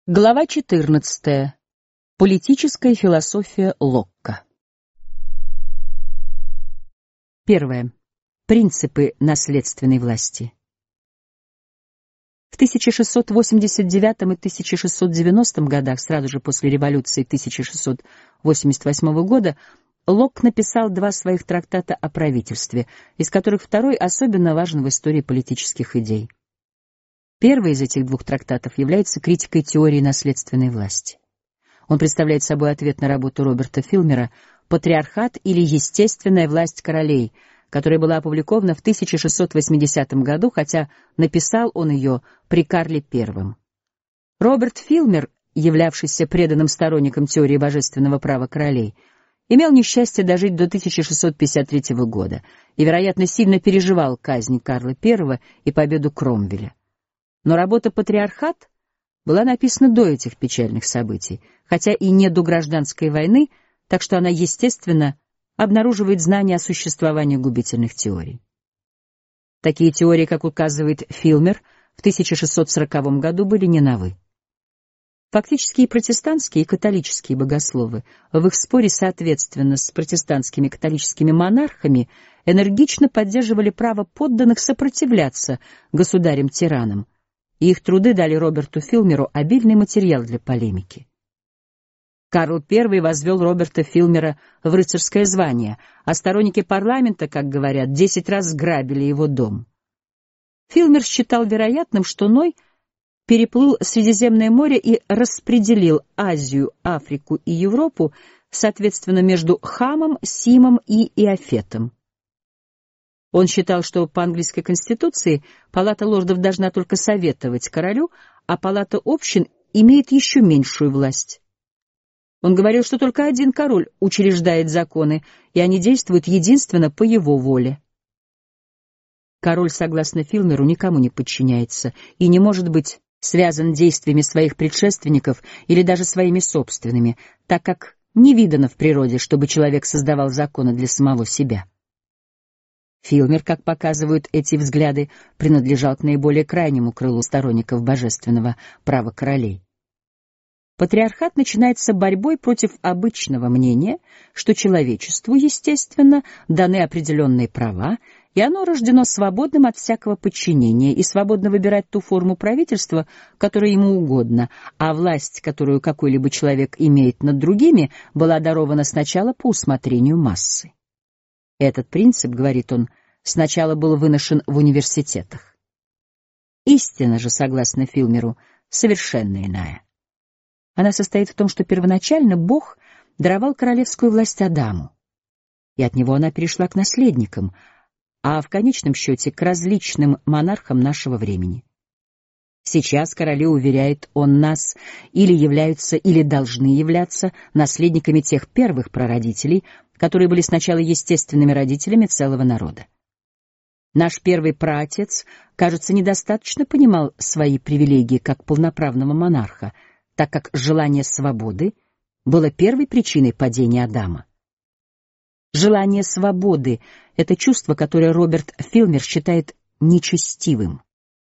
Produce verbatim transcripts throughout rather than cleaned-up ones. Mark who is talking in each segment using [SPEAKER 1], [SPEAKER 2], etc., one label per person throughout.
[SPEAKER 1] Глава четырнадцатая. Политическая философия Локка. Первое. Принципы наследственной власти. В тысяча шестьсот восемьдесят девятом и тысяча шестьсот девяностом годах, сразу же после революции тысяча шестьсот восемьдесят восьмого года, Локк написал два своих трактата о правительстве, из которых второй особенно важен в истории политических идей. Первый из этих двух трактатов является критикой теории наследственной власти. Он представляет собой ответ на работу Роберта Филмера «Патриархат или естественная власть королей», которая была опубликована в тысяча шестьсот восьмидесятом году, хотя написал он ее при Карле Первом. Роберт Филмер, являвшийся преданным сторонником теории божественного права королей, имел несчастье дожить до тысяча шестьсот пятьдесят третьего года и, вероятно, сильно переживал казнь Карла Первого и победу Кромвеля. Но работа «Патриархат» была написана до этих печальных событий, хотя и не до гражданской войны, так что она, естественно, обнаруживает знание о существовании губительных теорий. Такие теории, как указывает Филмер, в тысяча шестьсот сороковом году были не новы. Фактически и протестантские, и католические богословы в их споре соответственно с протестантскими и католическими монархами энергично поддерживали право подданных сопротивляться государям-тиранам, и их труды дали Роберту Филмеру обильный материал для полемики. Карл Первый возвел Роберта Филмера в рыцарское звание, а сторонники парламента, как говорят, десять раз грабили его дом. Филмер считал вероятным, что Ной переплыл Средиземное море и распределил Азию, Африку и Европу, соответственно, между Хамом, Симом и Иофетом. Он считал, что по английской конституции Палата лордов должна только советовать королю, а Палата общин имеет еще меньшую власть. Он говорил, что только один король учреждает законы, и они действуют единственно по его воле. Король, согласно Филмеру, никому не подчиняется и не может быть связан действиями своих предшественников или даже своими собственными, так как не видано в природе, чтобы человек создавал законы для самого себя. Филмер, как показывают эти взгляды, принадлежал к наиболее крайнему крылу сторонников божественного права королей. Патриархат начинается борьбой против обычного мнения, что человечеству, естественно, даны определенные права, и оно рождено свободным от всякого подчинения и свободно выбирать ту форму правительства, которая ему угодна, а власть, которую какой-либо человек имеет над другими, была дарована сначала по усмотрению массы. Этот принцип, говорит он, сначала был выношен в университетах. Истина же, согласно Филмеру, совершенно иная. Она состоит в том, что первоначально Бог даровал королевскую власть Адаму, и от него она перешла к наследникам, а в конечном счете к различным монархам нашего времени. Сейчас короли, уверяет он нас, или являются, или должны являться наследниками тех первых прародителей, которые были сначала естественными родителями целого народа. Наш первый праотец, кажется, недостаточно понимал свои привилегии как полноправного монарха, так как желание свободы было первой причиной падения Адама. Желание свободы — это чувство, которое Роберт Филмер считает нечестивым.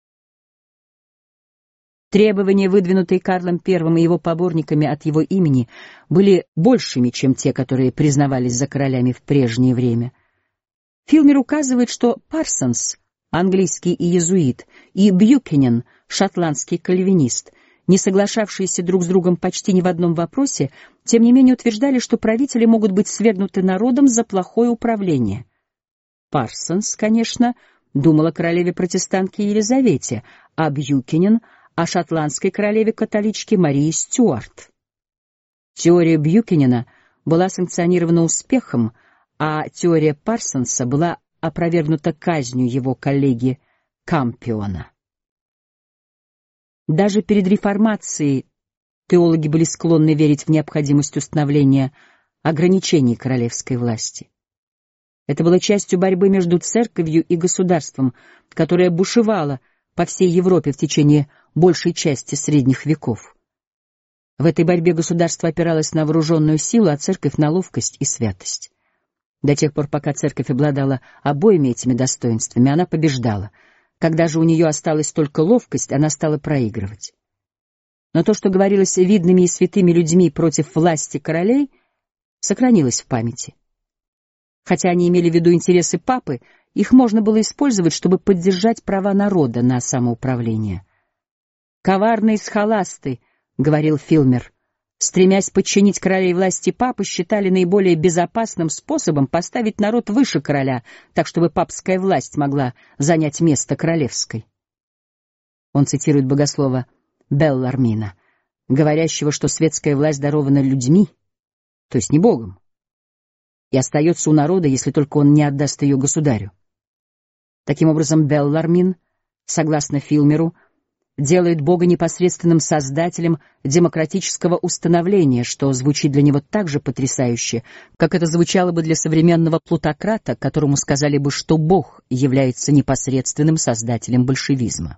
[SPEAKER 1] Требования, выдвинутые Карлом Первым и его поборниками от его имени, были большими, чем те, которые признавались за королями в прежнее время. Филмер указывает, что Парсонс, английский иезуит, и Бьюкенен, шотландский кальвинист, не соглашавшиеся друг с другом почти ни в одном вопросе, тем не менее утверждали, что правители могут быть свергнуты народом за плохое управление. Парсонс, конечно, думал о королеве-протестантке Елизавете, а Бьюкенен — о шотландской королеве-католичке Марии Стюарт. Теория Бьюкенена была санкционирована успехом, а теория Парсонса была опровергнута казнью его коллеги Кампиона. Даже перед реформацией теологи были склонны верить в необходимость установления ограничений королевской власти. Это было частью борьбы между церковью и государством, которая бушевала по всей Европе в течение большей части средних веков. В этой борьбе государство опиралось на вооруженную силу, а церковь — на ловкость и святость. До тех пор, пока церковь обладала обоими этими достоинствами, она побеждала. Когда же у нее осталась только ловкость, она стала проигрывать. Но то, что говорилось видными и святыми людьми против власти королей, сохранилось в памяти. Хотя они имели в виду интересы папы, их можно было использовать, чтобы поддержать права народа на самоуправление. «Коварные схоласты», — говорил Филмер, стремясь подчинить королей власти папы, считали наиболее безопасным способом поставить народ выше короля, так чтобы папская власть могла занять место королевской. Он цитирует богослова Беллармина, говорящего, что светская власть дарована людьми, то есть не Богом, и остается у народа, если только он не отдаст ее государю. Таким образом, Беллармин, согласно Филмеру, делает Бога непосредственным создателем демократического установления, что звучит для него так же потрясающе, как это звучало бы для современного плутократа, которому сказали бы, что Бог является непосредственным создателем большевизма.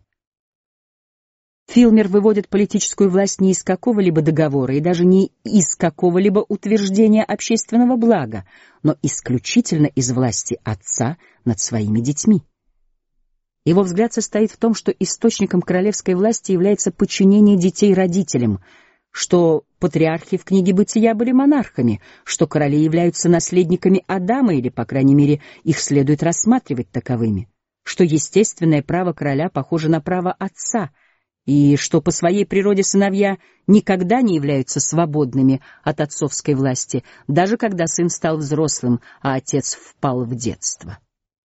[SPEAKER 1] Филмер выводит политическую власть не из какого-либо договора и даже не из какого-либо утверждения общественного блага, но исключительно из власти отца над своими детьми. Его взгляд состоит в том, что источником королевской власти является подчинение детей родителям, что патриархи в книге «Бытия» были монархами, что короли являются наследниками Адама, или, по крайней мере, их следует рассматривать таковыми, что естественное право короля похоже на право отца, и что по своей природе сыновья никогда не являются свободными от отцовской власти, даже когда сын стал взрослым, а отец впал в детство.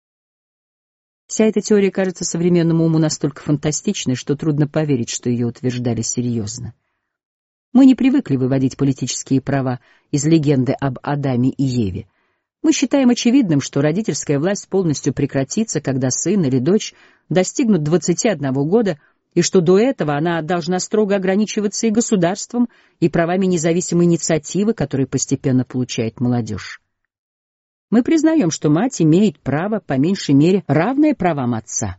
[SPEAKER 1] Вся эта теория кажется современному уму настолько фантастичной, что трудно поверить, что ее утверждали серьезно. Мы не привыкли выводить политические права из легенды об Адаме и Еве. Мы считаем очевидным, что родительская власть полностью прекратится, когда сын или дочь достигнут двадцати одного года, и что до этого она должна строго ограничиваться и государством, и правами независимой инициативы, которые постепенно получает молодежь. Мы признаем, что мать имеет право, по меньшей мере, равное правам отца.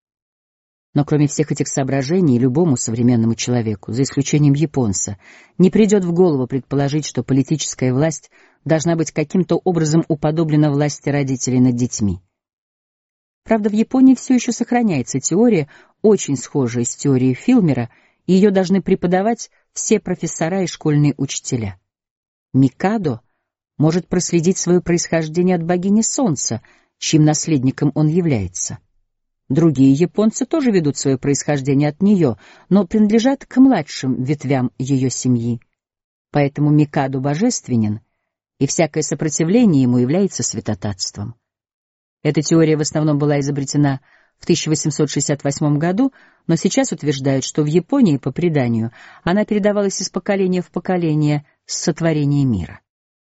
[SPEAKER 1] Но кроме всех этих соображений, любому современному человеку, за исключением японца, не придет в голову предположить, что политическая власть должна быть каким-то образом уподоблена власти родителей над детьми. Правда, в Японии все еще сохраняется теория, очень схожая с теорией Филмера, и ее должны преподавать все профессора и школьные учителя. Микадо может проследить свое происхождение от богини Солнца, чьим наследником он является. Другие японцы тоже ведут свое происхождение от нее, но принадлежат к младшим ветвям ее семьи. Поэтому Микадо божественен, и всякое сопротивление ему является святотатством. Эта теория в основном была изобретена в тысяча восемьсот шестьдесят восьмом году, но сейчас утверждают, что в Японии, по преданию, она передавалась из поколения в поколение с сотворения мира.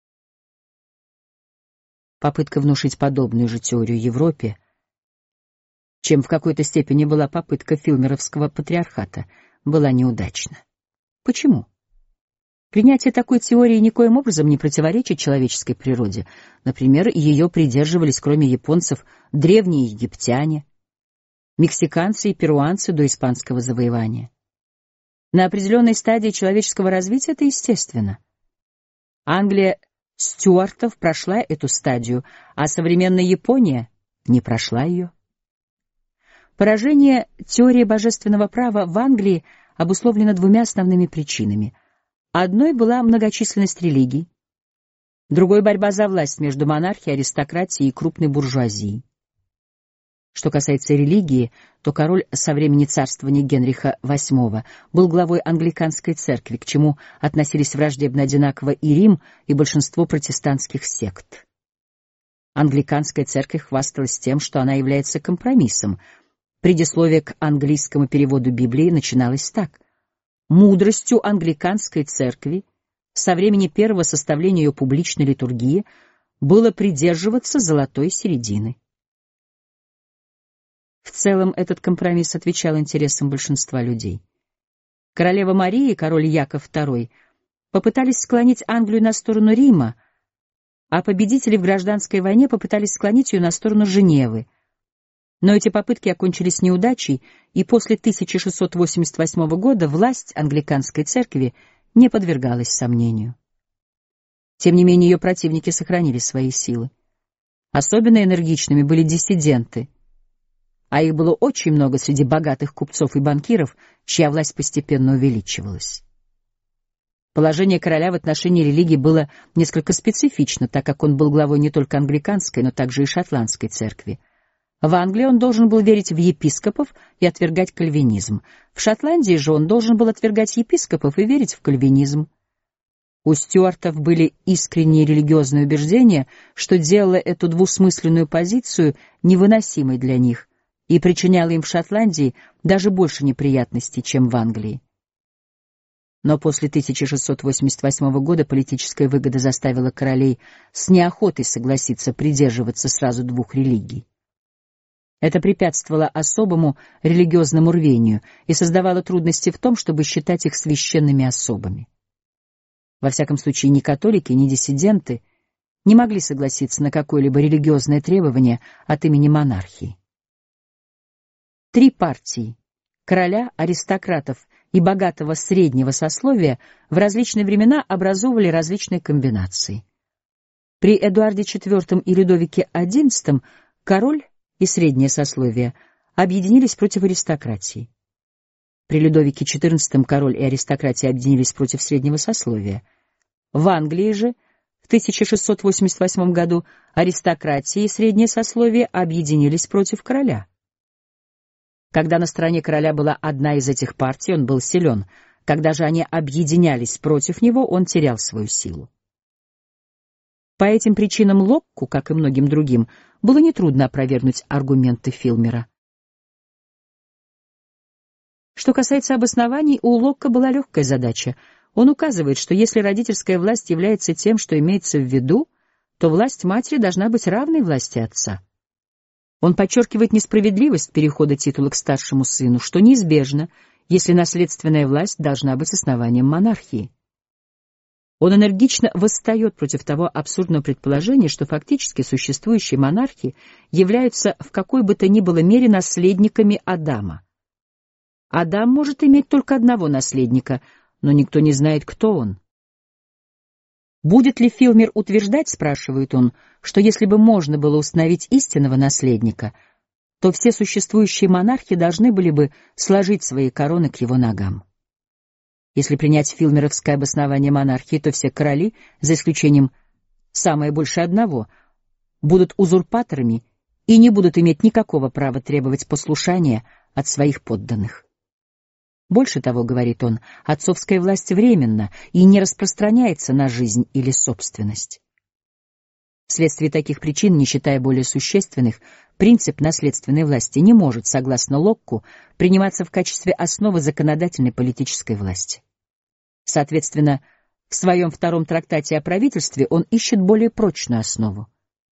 [SPEAKER 1] Попытка внушить подобную же теорию Европе, чем в какой-то степени была попытка филмеровского патриархата, была неудачна. Почему? Принятие такой теории никоим образом не противоречит человеческой природе. Например, ее придерживались, кроме японцев, древние египтяне, мексиканцы и перуанцы до испанского завоевания. На определенной стадии человеческого развития это естественно. Англия Стюартов прошла эту стадию, а современная Япония не прошла ее. Поражение теории божественного права в Англии обусловлено двумя основными причинами. Одной была многочисленность религий, другой — борьба за власть между монархией, аристократией и крупной буржуазией. Что касается религии, то король со времени царствования Генриха восьмого был главой англиканской церкви, к чему относились враждебно одинаково и Рим, и большинство протестантских сект. Англиканская церковь хвасталась тем, что она является компромиссом. Предисловие к английскому переводу Библии начиналось так: «Мудростью англиканской церкви со времени первого составления ее публичной литургии было придерживаться золотой середины». В целом этот компромисс отвечал интересам большинства людей. Королева Мария и король Яков второй попытались склонить Англию на сторону Рима, а победители в гражданской войне попытались склонить ее на сторону Женевы. Но эти попытки окончились неудачей, и после тысяча шестьсот восемьдесят восьмого года власть англиканской церкви не подвергалась сомнению. Тем не менее, ее противники сохранили свои силы. Особенно энергичными были диссиденты. а их было очень много среди богатых купцов и банкиров, чья власть постепенно увеличивалась. Положение короля в отношении религии было несколько специфично, так как он был главой не только англиканской, но также и шотландской церкви. В Англии он должен был верить в епископов и отвергать кальвинизм. В Шотландии же он должен был отвергать епископов и верить в кальвинизм. У стюартов были искренние религиозные убеждения, что делало эту двусмысленную позицию невыносимой для них и причиняло им в Шотландии даже больше неприятностей, чем в Англии. Но после тысяча шестьсот восемьдесят восьмого года политическая выгода заставила королей с неохотой согласиться придерживаться сразу двух религий. Это препятствовало особому религиозному рвению и создавало трудности в том, чтобы считать их священными особами. Во всяком случае, ни католики, ни диссиденты не могли согласиться на какое-либо религиозное требование от имени монархии. Три партии — короля, аристократов и богатого среднего сословия — в различные времена образовывали различные комбинации. При Эдуарде четвёртом и Людовике одиннадцатом король и среднее сословие объединились против аристократии. При Людовике четырнадцатом король и аристократия объединились против среднего сословия. В Англии же в тысяча шестьсот восемьдесят восьмом году аристократия и среднее сословие объединились против короля. Когда на стороне короля была одна из этих партий, он был силен. Когда же они объединялись против него, он терял свою силу. По этим причинам Локку, как и многим другим, было нетрудно опровергнуть аргументы Филмера. Что касается обоснований, у Локка была легкая задача. Он указывает, что если родительская власть является тем, что имеется в виду, то власть матери должна быть равной власти отца. Он подчеркивает несправедливость перехода титула к старшему сыну, что неизбежно, если наследственная власть должна быть основанием монархии. Он энергично восстает против того абсурдного предположения, что фактически существующие монархи являются в какой бы то ни было мере наследниками Адама. Адам может иметь только одного наследника, но никто не знает, кто он. Будет ли Филмер утверждать, спрашивает он, что если бы можно было установить истинного наследника, то все существующие монархи должны были бы сложить свои короны к его ногам? Если принять филмеровское обоснование монархии, то все короли, за исключением самое больше одного, будут узурпаторами и не будут иметь никакого права требовать послушания от своих подданных. Больше того, говорит он, отцовская власть временна и не распространяется на жизнь или собственность. Вследствие таких причин, не считая более существенных, принцип наследственной власти не может, согласно Локку, приниматься в качестве основы законодательной политической власти. Соответственно, в своем втором трактате о правительстве он ищет более прочную основу.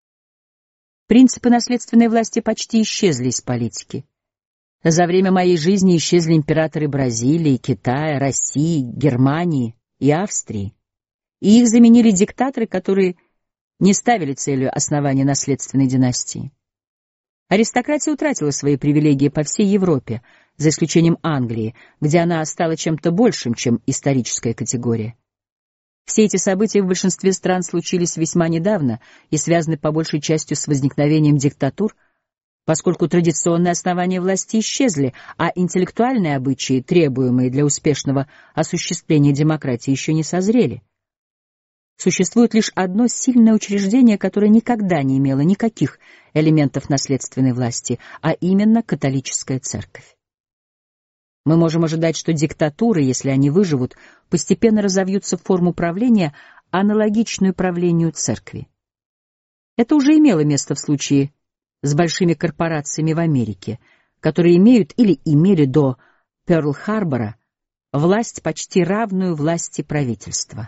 [SPEAKER 1] Принципы наследственной власти почти исчезли из политики. За время моей жизни исчезли императоры Бразилии, Китая, России, Германии и Австрии, и их заменили диктаторы, которые не ставили целью основания наследственной династии. Аристократия утратила свои привилегии по всей Европе, за исключением Англии, где она стала чем-то большим, чем историческая категория. Все эти события в большинстве стран случились весьма недавно и связаны по большей части с возникновением диктатур, поскольку традиционные основания власти исчезли, а интеллектуальные обычаи, требуемые для успешного осуществления демократии, еще не созрели. Существует лишь одно сильное учреждение, которое никогда не имело никаких элементов наследственной власти, а именно католическая церковь. Мы можем ожидать, что диктатуры, если они выживут, постепенно разовьются в форму правления, аналогичную правлению церкви. Это уже имело место в случае с большими корпорациями в Америке, которые имеют или имели до Пёрл-Харбора власть, почти равную власти правительства.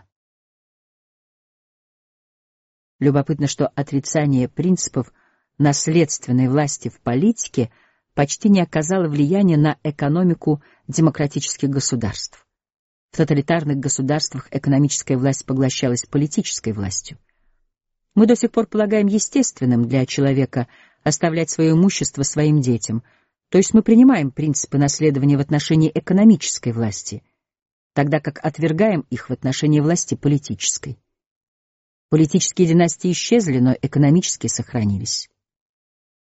[SPEAKER 1] Любопытно, что отрицание принципов наследственной власти в политике почти не оказало влияния на экономику демократических государств. В тоталитарных государствах экономическая власть поглощалась политической властью. Мы до сих пор полагаем естественным для человека оставлять свое имущество своим детям, то есть мы принимаем принципы наследования в отношении экономической власти, тогда как отвергаем их в отношении власти политической. Политические династии исчезли, но экономические сохранились.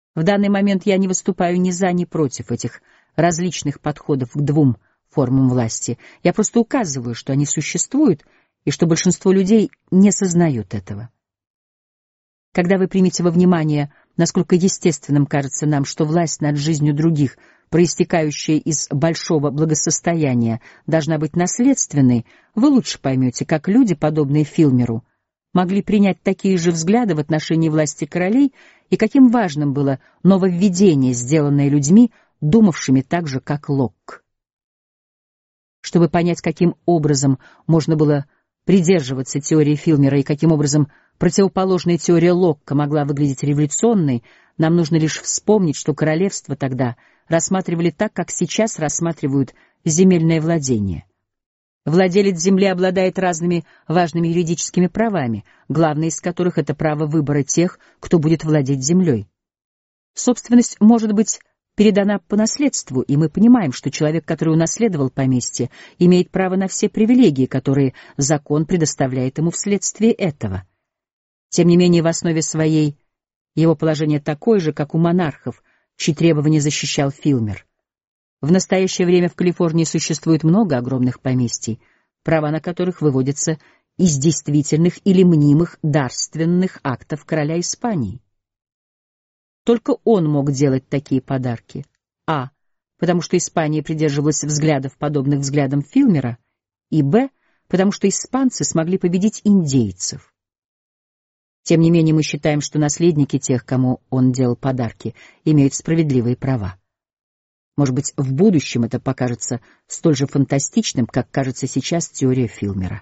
[SPEAKER 1] В данный момент я не выступаю ни за, ни против этих различных подходов к двум формам власти. Я просто указываю, что они существуют и что большинство людей не сознают этого. Когда вы примете во внимание, насколько естественным кажется нам, что власть над жизнью других, проистекающая из большого благосостояния, должна быть наследственной, вы лучше поймете, как люди, подобные Филмеру, могли принять такие же взгляды в отношении власти королей и каким важным было нововведение, сделанное людьми, думавшими так же, как Локк. Чтобы понять, каким образом можно было придерживаться теории Филмера и каким образом противоположная теория Локка могла выглядеть революционной, нам нужно лишь вспомнить, что королевство тогда рассматривали так, как сейчас рассматривают земельное владение. Владелец земли обладает разными важными юридическими правами, главное из которых — это право выбора тех, кто будет владеть землей. Собственность может быть передана по наследству, и мы понимаем, что человек, который унаследовал поместье, имеет право на все привилегии, которые закон предоставляет ему вследствие этого. Тем не менее, в основе своей его положение такое же, как у монархов, чьи требования защищал Филмер. В настоящее время в Калифорнии существует много огромных поместий, права на которых выводятся из действительных или мнимых дарственных актов короля Испании. Только он мог делать такие подарки. А. Потому что Испания придерживалась взглядов, подобных взглядам Филмера, и Б. Потому что испанцы смогли победить индейцев. Тем не менее, мы считаем, что наследники тех, кому он делал подарки, имеют справедливые права. Может быть, в будущем это покажется столь же фантастичным, как кажется сейчас теория Филмера.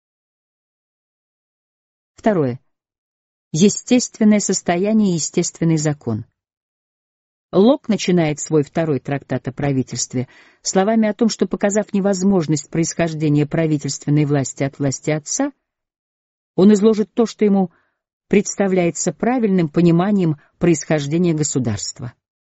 [SPEAKER 1] Второе. Естественное состояние и естественный закон. Локк начинает свой второй трактат о правительстве словами о том, что, показав невозможность происхождения правительственной власти от власти отца, он изложит то, что ему представляется правильным пониманием происхождения государства.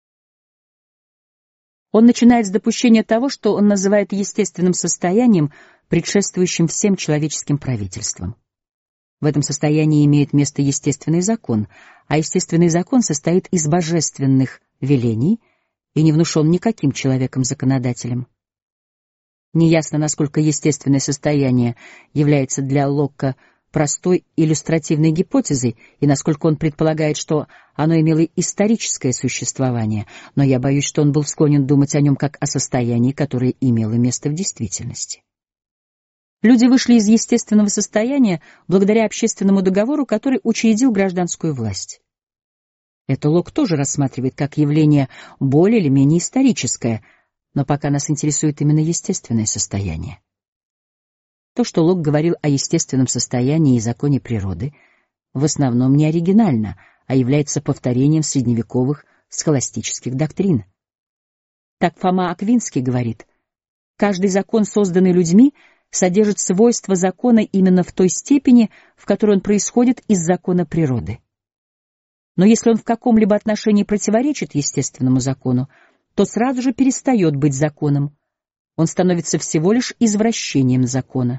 [SPEAKER 1] Он начинает с допущения того, что он называет естественным состоянием, предшествующим всем человеческим правительствам. В этом состоянии имеет место естественный закон, а естественный закон состоит из божественных велений и не внушен никаким человеком-законодателем. Неясно, насколько естественное состояние является для Локка простой иллюстративной гипотезой и насколько он предполагает, что оно имело историческое существование, но я боюсь, что он был склонен думать о нем как о состоянии, которое имело место в действительности. Люди вышли из естественного состояния благодаря общественному договору, который учредил гражданскую власть. Это Локк тоже рассматривает как явление более или менее историческое, но пока нас интересует именно естественное состояние. То, что Локк говорил о естественном состоянии и законе природы, в основном не оригинально, а является повторением средневековых схоластических доктрин. Так Фома Аквинский говорит: «Каждый закон, созданный людьми, содержит свойства закона именно в той степени, в которой он происходит из закона природы. Но если он в каком-либо отношении противоречит естественному закону, то сразу же перестает быть законом. Он становится всего лишь извращением закона».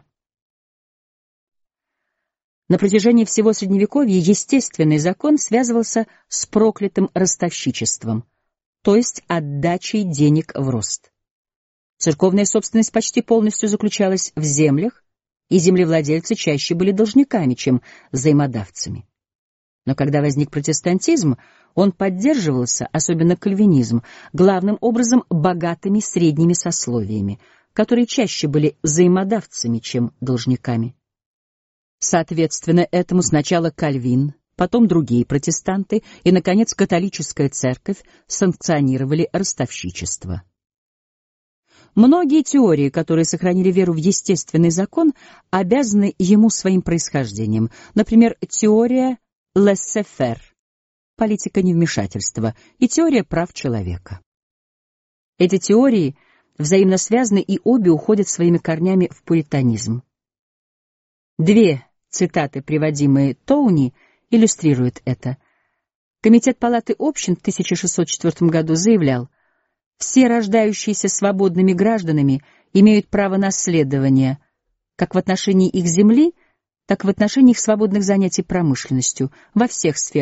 [SPEAKER 1] На протяжении всего Средневековья естественный закон связывался с проклятым ростовщичеством, то есть отдачей денег в рост. Церковная собственность почти полностью заключалась в землях, и землевладельцы чаще были должниками, чем взаимодавцами. Но когда возник протестантизм, он поддерживался, особенно кальвинизм, главным образом богатыми средними сословиями, которые чаще были взаимодавцами, чем должниками. Соответственно этому сначала Кальвин, потом другие протестанты и, наконец, католическая церковь санкционировали ростовщичество. Многие теории, которые сохранили веру в естественный закон, обязаны ему своим происхождением. Например, теория laissez-faire — политика невмешательства, и теория прав человека. Эти теории взаимно связаны, и обе уходят своими корнями в пуританизм. Две цитаты, приводимые Тоуни, иллюстрируют это. Комитет Палаты общин в тысяча шестьсот четвёртом году заявлял: «Все рождающиеся свободными гражданами имеют право наследования как в отношении их земли, так и в отношении их свободных занятий промышленностью во всех сферах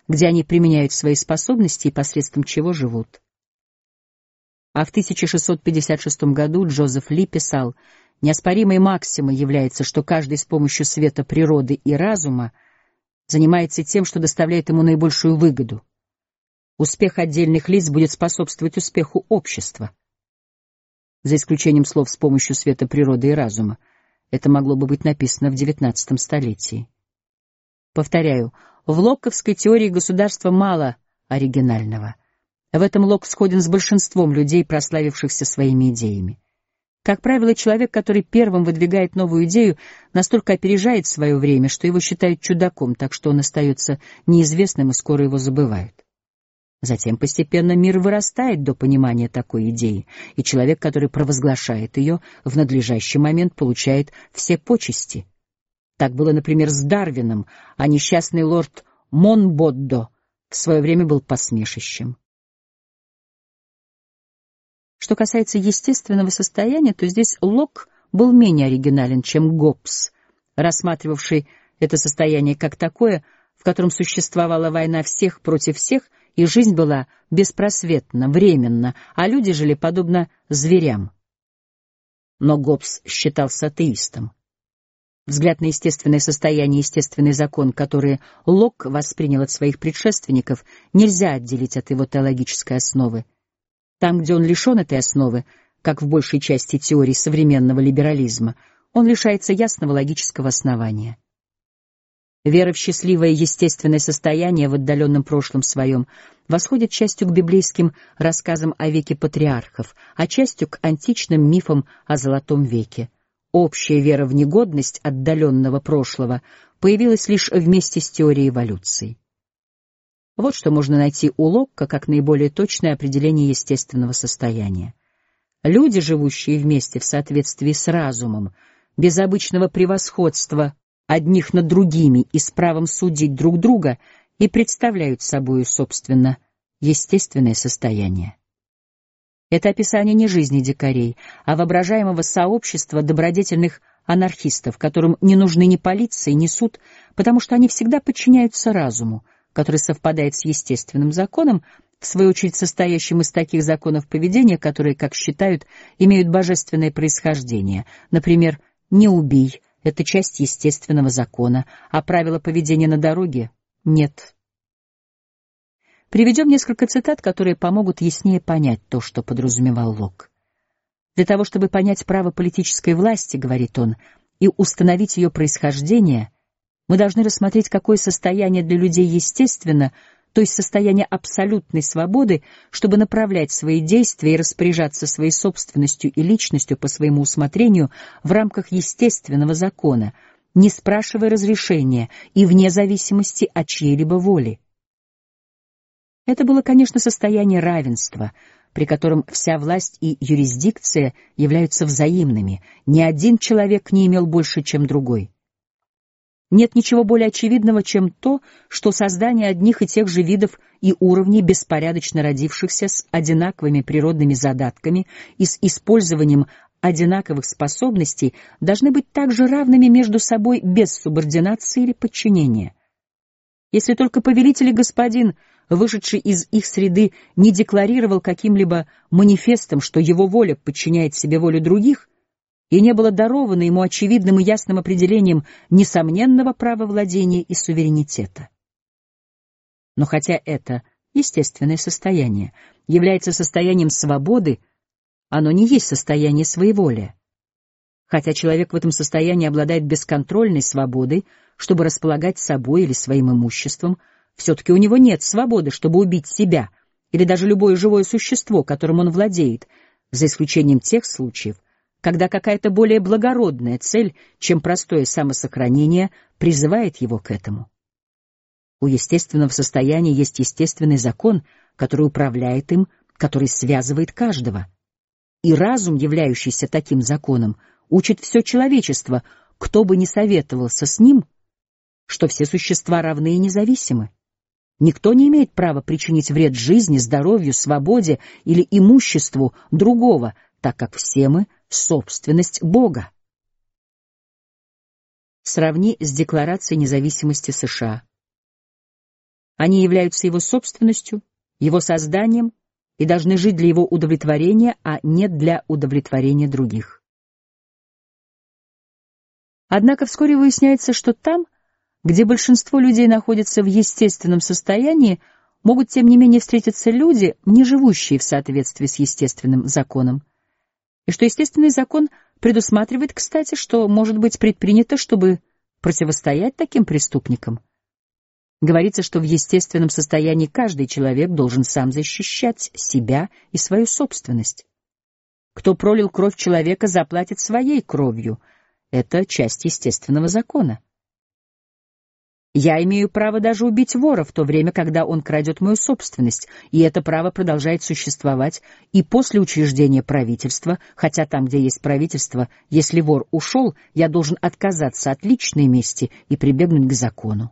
[SPEAKER 1] где они применяют свои способности и посредством чего живут. А в тысяча шестьсот пятьдесят шестом году Джозеф Ли писал: «Неоспоримой максимой является, что каждый с помощью света природы и разума занимается тем, что доставляет ему наибольшую выгоду. Успех отдельных лиц будет способствовать успеху общества». За исключением слов «с помощью света природы и разума», это могло бы быть написано в девятнадцатом столетии. Повторяю, в локковской теории государства мало оригинального. В этом Локк сходен с большинством людей, прославившихся своими идеями. Как правило, человек, который первым выдвигает новую идею, настолько опережает свое время, что его считают чудаком, так что он остается неизвестным и скоро его забывают. Затем постепенно мир вырастает до понимания такой идеи, и человек, который провозглашает ее, в надлежащий момент получает все почести. Так было, например, с Дарвином, а несчастный лорд Монбоддо в свое время был посмешищем. Что касается естественного состояния, то здесь Локк был менее оригинален, чем Гоббс, рассматривавший это состояние как такое, в котором существовала война всех против всех, и жизнь была беспросветна, временна, а люди жили подобно зверям. Но Гоббс считался атеистом. Взгляд на естественное состояние и естественный закон, которые Локк воспринял от своих предшественников, нельзя отделить от его теологической основы. Там, где он лишен этой основы, как в большей части теорий современного либерализма, он лишается ясного логического основания. Вера в счастливое естественное состояние в отдаленном прошлом своем восходит частью к библейским рассказам о веке патриархов, а частью к античным мифам о Золотом веке. Общая вера в негодность отдаленного прошлого появилась лишь вместе с теорией эволюции. Вот что можно найти у Локка как наиболее точное определение естественного состояния. Люди, живущие вместе в соответствии с разумом, без обычного превосходства одних над другими и с правом судить друг друга, и представляют собою, собственно, естественное состояние. Это описание не жизни дикарей, а воображаемого сообщества добродетельных анархистов, которым не нужны ни полиция, ни суд, потому что они всегда подчиняются разуму, который совпадает с естественным законом, в свою очередь состоящим из таких законов поведения, которые, как считают, имеют божественное происхождение. Например, «не убий» — это часть естественного закона, а правила поведения на дороге — нет. Приведем несколько цитат, которые помогут яснее понять то, что подразумевал Локк. Для того, чтобы понять право политической власти, говорит он, и установить ее происхождение, мы должны рассмотреть, какое состояние для людей естественно, то есть состояние абсолютной свободы, чтобы направлять свои действия и распоряжаться своей собственностью и личностью по своему усмотрению в рамках естественного закона, не спрашивая разрешения и вне зависимости от чьей-либо воли. Это было, конечно, состояние равенства, при котором вся власть и юрисдикция являются взаимными, ни один человек не имел больше, чем другой. Нет ничего более очевидного, чем то, что создание одних и тех же видов и уровней, беспорядочно родившихся с одинаковыми природными задатками и с использованием одинаковых способностей, должны быть также равными между собой без субординации или подчинения. Если только повелитель и господин, вышедший из их среды, не декларировал каким-либо манифестом, что его воля подчиняет себе волю других, и не было даровано ему очевидным и ясным определением несомненного права владения и суверенитета. Но хотя это естественное состояние является состоянием свободы, оно не есть состояние своеволия. Хотя человек в этом состоянии обладает бесконтрольной свободой, чтобы располагать собой или своим имуществом, все-таки у него нет свободы, чтобы убить себя или даже любое живое существо, которым он владеет, за исключением тех случаев, когда какая-то более благородная цель, чем простое самосохранение, призывает его к этому. У естественного состояния есть естественный закон, который управляет им, который связывает каждого. И разум, являющийся таким законом, учит все человечество, кто бы ни советовался с ним, что все существа равны и независимы. Никто не имеет права причинить вред жизни, здоровью, свободе или имуществу другого, так как все мы — собственность Бога. Сравни с Декларацией независимости США. Они являются его собственностью, его созданием и должны жить для его удовлетворения, а не для удовлетворения других. Однако вскоре выясняется, что там, где большинство людей находится в естественном состоянии, могут тем не менее встретиться люди, не живущие в соответствии с естественным законом, и что естественный закон предусматривает, кстати, что может быть предпринято, чтобы противостоять таким преступникам. Говорится, что в естественном состоянии каждый человек должен сам защищать себя и свою собственность. Кто пролил кровь человека, заплатит своей кровью. Это часть естественного закона. Я имею право даже убить вора в то время, когда он крадет мою собственность, и это право продолжает существовать и после учреждения правительства, хотя там, где есть правительство, если вор ушел, я должен отказаться от личной мести и прибегнуть к закону.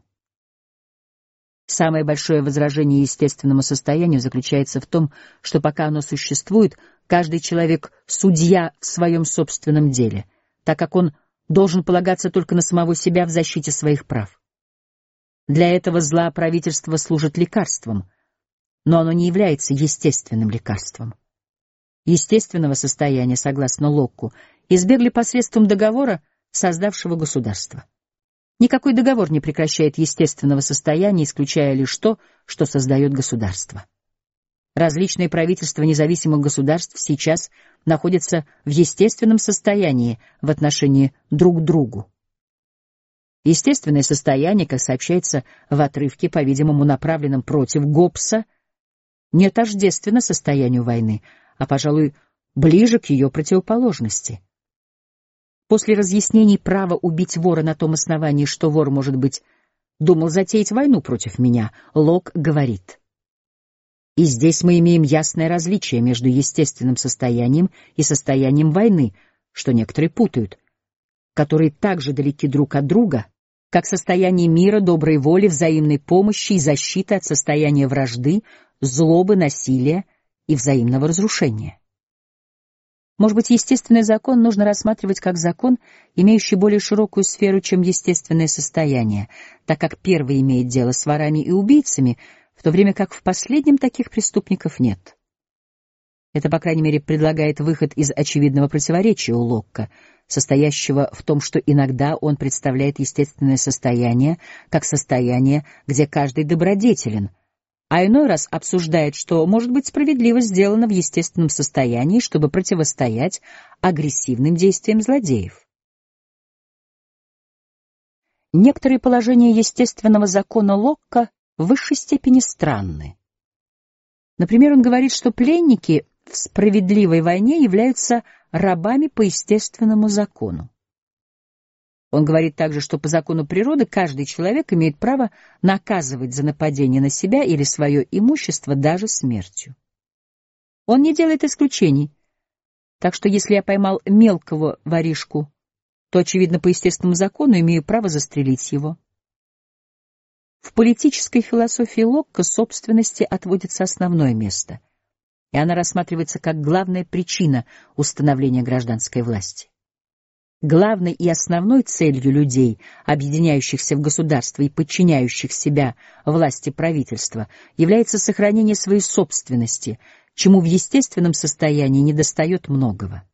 [SPEAKER 1] Самое большое возражение естественному состоянию заключается в том, что пока оно существует, каждый человек — судья в своем собственном деле, так как он должен полагаться только на самого себя в защите своих прав. Для этого зла правительство служит лекарством, но оно не является естественным лекарством. Естественного состояния, согласно Локку, избегли посредством договора, создавшего государство. Никакой договор не прекращает естественного состояния, исключая лишь то, что создает государство. Различные правительства независимых государств сейчас находятся в естественном состоянии в отношении друг к другу. Естественное состояние, как сообщается в отрывке, по-видимому, направленном против Гоббса, не тождественно состоянию войны, а, пожалуй, ближе к ее противоположности. После разъяснений права убить вора на том основании, что вор, может быть, думал затеять войну против меня, Локк говорит: «И здесь мы имеем ясное различие между естественным состоянием и состоянием войны, что некоторые путают, которые так же далеки друг от друга, как состояние мира, доброй воли, взаимной помощи и защиты от состояния вражды, злобы, насилия и взаимного разрушения». Может быть, естественный закон нужно рассматривать как закон, имеющий более широкую сферу, чем естественное состояние, так как первый имеет дело с ворами и убийцами, в то время как в последнем таких преступников нет. Это, по крайней мере, предлагает выход из очевидного противоречия у Локка, состоящего в том, что иногда он представляет естественное состояние как состояние, где каждый добродетелен, а иной раз обсуждает, что, может быть, справедливо сделано в естественном состоянии, чтобы противостоять агрессивным действиям злодеев. Некоторые положения естественного закона Локка в высшей степени странны. Например, он говорит, что пленники в справедливой войне являются рабами по естественному закону. Он говорит также, что по закону природы каждый человек имеет право наказывать за нападение на себя или свое имущество даже смертью. Он не делает исключений, так что если я поймал мелкого воришку, то, очевидно, по естественному закону имею право застрелить его. В политической философии Локка собственности отводится основное место, и она рассматривается как главная причина установления гражданской власти. Главной и основной целью людей, объединяющихся в государство и подчиняющих себя власти правительства, является сохранение своей собственности, чему в естественном состоянии недостает многого.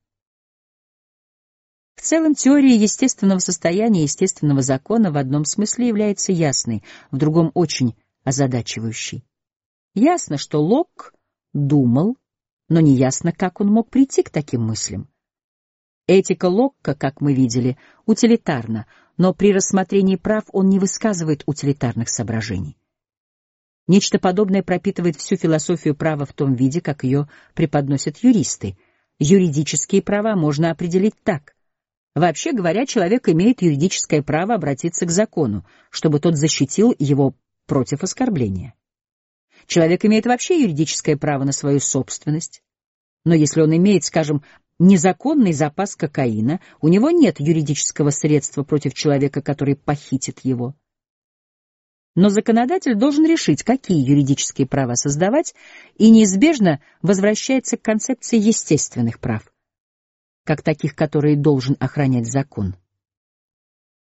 [SPEAKER 1] В целом, теория естественного состояния и естественного закона в одном смысле является ясной, в другом — очень озадачивающей. Ясно, что Локк думал, но не ясно, как он мог прийти к таким мыслям. Этика Локка, как мы видели, утилитарна, но при рассмотрении прав он не высказывает утилитарных соображений. Нечто подобное пропитывает всю философию права в том виде, как ее преподносят юристы. Юридические права можно определить так. Вообще говоря, человек имеет юридическое право обратиться к закону, чтобы тот защитил его против оскорбления. Человек имеет вообще юридическое право на свою собственность, но если он имеет, скажем, незаконный запас кокаина, у него нет юридического средства против человека, который похитит его. Но законодатель должен решить, какие юридические права создавать, и неизбежно возвращается к концепции естественных прав, как таких, которые должен охранять закон.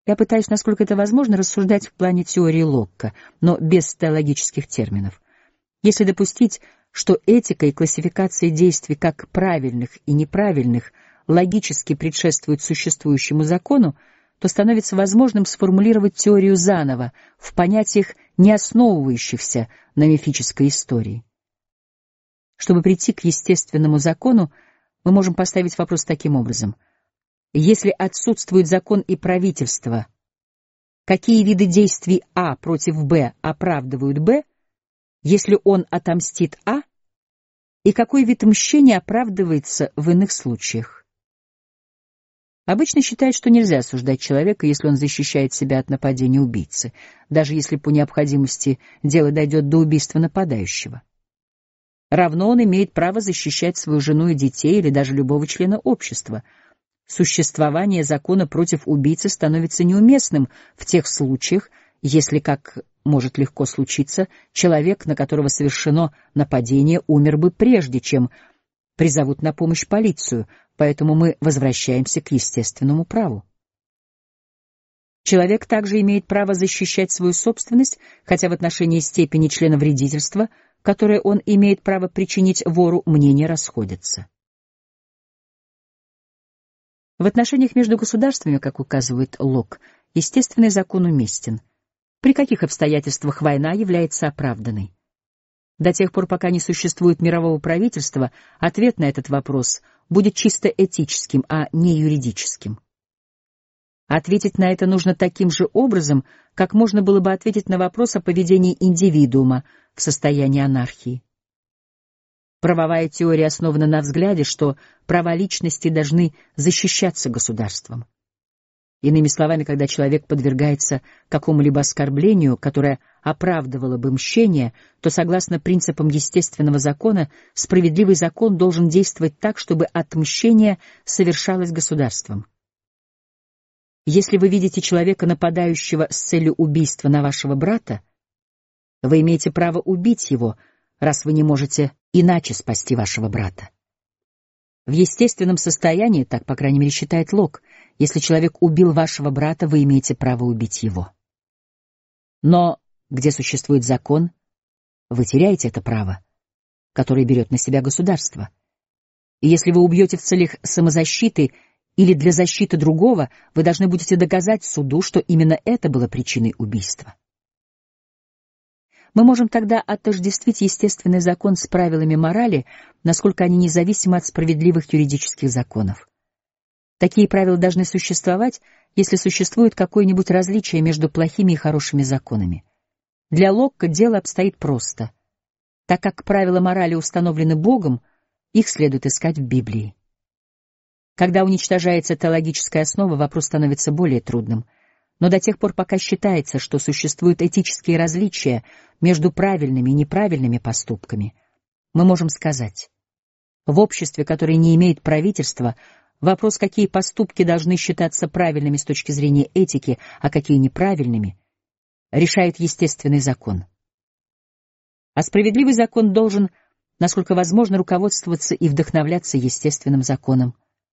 [SPEAKER 1] Я пытаюсь, насколько это возможно, рассуждать в плане теории Локка, но без теологических терминов. Если допустить, что этика и классификация действий как правильных и неправильных логически предшествуют существующему закону, то становится возможным сформулировать теорию заново в понятиях, не основывающихся на мифической истории. Чтобы прийти к естественному закону, мы можем поставить вопрос таким образом: если отсутствует закон и правительство, какие виды действий А против Б оправдывают Б, если он отомстит А, и какой вид мщения оправдывается в иных случаях? Обычно считают, что нельзя осуждать человека, если он защищает себя от нападения убийцы, даже если по необходимости дело дойдет до убийства нападающего. Равно он имеет право защищать свою жену и детей или даже любого члена общества. Существование закона против убийцы становится неуместным в тех случаях, если, как может легко случиться, человек, на которого совершено нападение, умер бы прежде, чем призовут на помощь полицию, поэтому мы возвращаемся к естественному праву. Человек также имеет право защищать свою собственность, хотя в отношении степени члена вредительства, которое он имеет право причинить вору, мнения расходятся. В отношениях между государствами, как указывает Локк, естественный закон уместен. При каких обстоятельствах война является оправданной? До тех пор, пока не существует мирового правительства, ответ на этот вопрос будет чисто этическим, а не юридическим. Ответить на это нужно таким же образом, как можно было бы ответить на вопрос о поведении индивидуума в состоянии анархии. Правовая теория основана на взгляде, что права личности должны защищаться государством. Иными словами, когда человек подвергается какому-либо оскорблению, которое оправдывало бы мщение, то, согласно принципам естественного закона, справедливый закон должен действовать так, чтобы отмщение совершалось государством. Если вы видите человека, нападающего с целью убийства на вашего брата, вы имеете право убить его, раз вы не можете иначе спасти вашего брата. В естественном состоянии, так, по крайней мере, считает Локк, если человек убил вашего брата, вы имеете право убить его. Но где существует закон, вы теряете это право, которое берет на себя государство. И если вы убьете в целях самозащиты или для защиты другого, вы должны будете доказать суду, что именно это было причиной убийства. Мы можем тогда отождествить естественный закон с правилами морали, насколько они независимы от справедливых юридических законов. Такие правила должны существовать, если существует какое-нибудь различие между плохими и хорошими законами. Для Локка дело обстоит просто. Так как правила морали установлены Богом, их следует искать в Библии. Когда уничтожается теологическая основа, вопрос становится более трудным. Но до тех пор, пока считается, что существуют этические различия между правильными и неправильными поступками, мы можем сказать: в обществе, которое не имеет правительства, вопрос, какие поступки должны считаться правильными с точки зрения этики, а какие неправильными, решает естественный закон. А справедливый закон должен, насколько возможно, руководствоваться и вдохновляться естественным законом.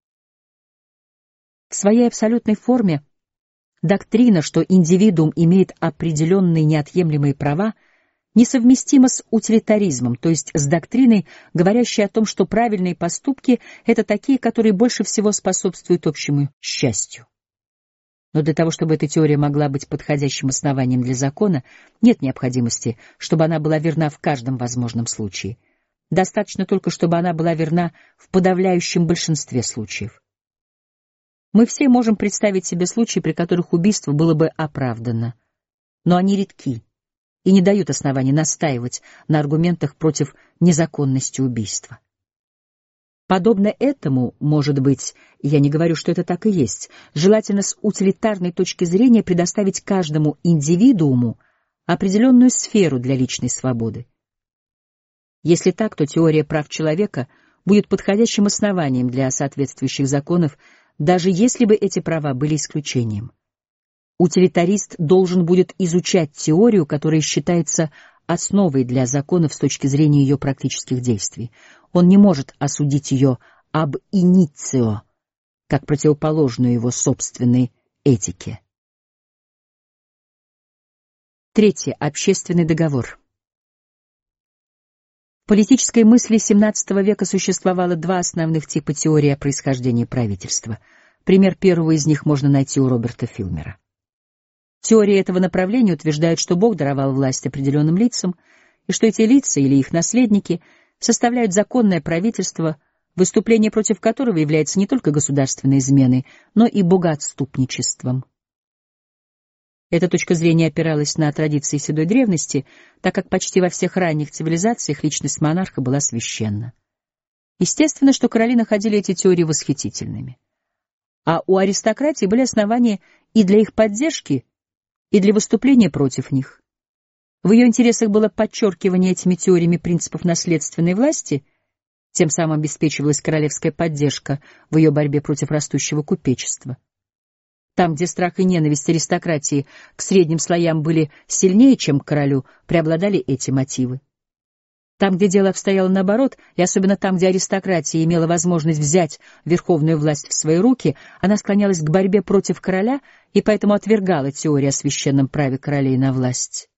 [SPEAKER 1] В своей абсолютной форме доктрина, что индивидуум имеет определенные неотъемлемые права, несовместима с утилитаризмом, то есть с доктриной, говорящей о том, что правильные поступки — это такие, которые больше всего способствуют общему счастью. Но для того, чтобы эта теория могла быть подходящим основанием для закона, нет необходимости, чтобы она была верна в каждом возможном случае. Достаточно только, чтобы она была верна в подавляющем большинстве случаев. Мы все можем представить себе случаи, при которых убийство было бы оправдано, но они редки и не дают оснований настаивать на аргументах против незаконности убийства. Подобно этому, может быть, я не говорю, что это так и есть, желательно с утилитарной точки зрения предоставить каждому индивидууму определенную сферу для личной свободы. Если так, то теория прав человека будет подходящим основанием для соответствующих законов, даже если бы эти права были исключением. Утилитарист должен будет изучать теорию, которая считается основой для законов с точки зрения ее практических действий. Он не может осудить ее аб иницио, как противоположную его собственной этике. Третье. Общественный договор. В политической мысли семнадцатого века существовало два основных типа теории о происхождении правительства. Пример первого из них можно найти у Роберта Филмера. Теория этого направления утверждает, что Бог даровал власть определенным лицам, и что эти лица или их наследники составляют законное правительство, выступление против которого является не только государственной изменой, но и богоотступничеством. Эта точка зрения опиралась на традиции седой древности, так как почти во всех ранних цивилизациях личность монарха была священна. Естественно, что короли находили эти теории восхитительными. А у аристократии были основания и для их поддержки, и для выступления против них. В ее интересах было подчеркивание этими теориями принципов наследственной власти, тем самым обеспечивалась королевская поддержка в ее борьбе против растущего купечества. Там, где страх и ненависть аристократии к средним слоям были сильнее, чем к королю, преобладали эти мотивы. Там, где дело обстояло наоборот, и особенно там, где аристократия имела возможность взять верховную власть в свои руки, она склонялась к борьбе против короля и поэтому отвергала теорию о священном праве королей на власть.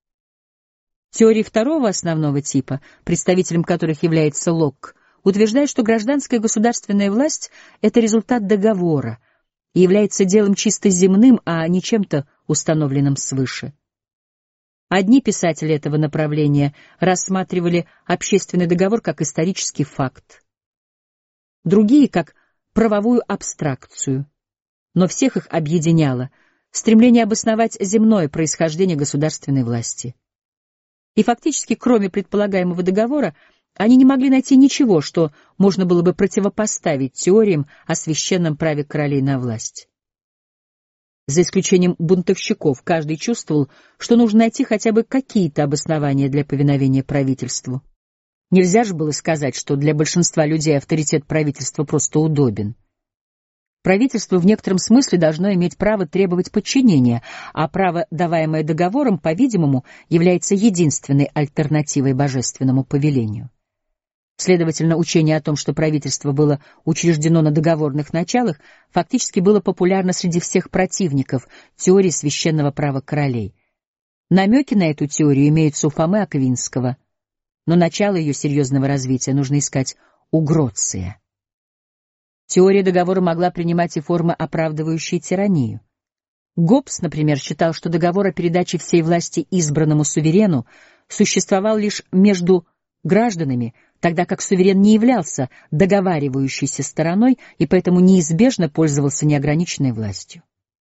[SPEAKER 1] Теории второго основного типа, представителем которых является Локк, утверждает, что гражданская государственная власть — это результат договора и является делом чисто земным, а не чем-то установленным свыше. Одни писатели этого направления рассматривали общественный договор как исторический факт, другие — как правовую абстракцию, но всех их объединяло стремление обосновать земное происхождение государственной власти. И фактически, кроме предполагаемого договора, они не могли найти ничего, что можно было бы противопоставить теориям о священном праве королей на власть. За исключением бунтовщиков, каждый чувствовал, что нужно найти хотя бы какие-то обоснования для повиновения правительству. Нельзя же было сказать, что для большинства людей авторитет правительства просто удобен. Правительство в некотором смысле должно иметь право требовать подчинения, а право, даваемое договором, по-видимому, является единственной альтернативой божественному повелению. Следовательно, учение о том, что правительство было учреждено на договорных началах, фактически было популярно среди всех противников теории священного права королей. Намеки на эту теорию имеются у Фомы Аквинского, но начало ее серьезного развития нужно искать у Гроция. Теория договора могла принимать и формы, оправдывающие тиранию. Гоббс, например, считал, что договор о передаче всей власти избранному суверену существовал лишь между гражданами, тогда как суверен не являлся договаривающейся стороной и поэтому неизбежно пользовался неограниченной властью.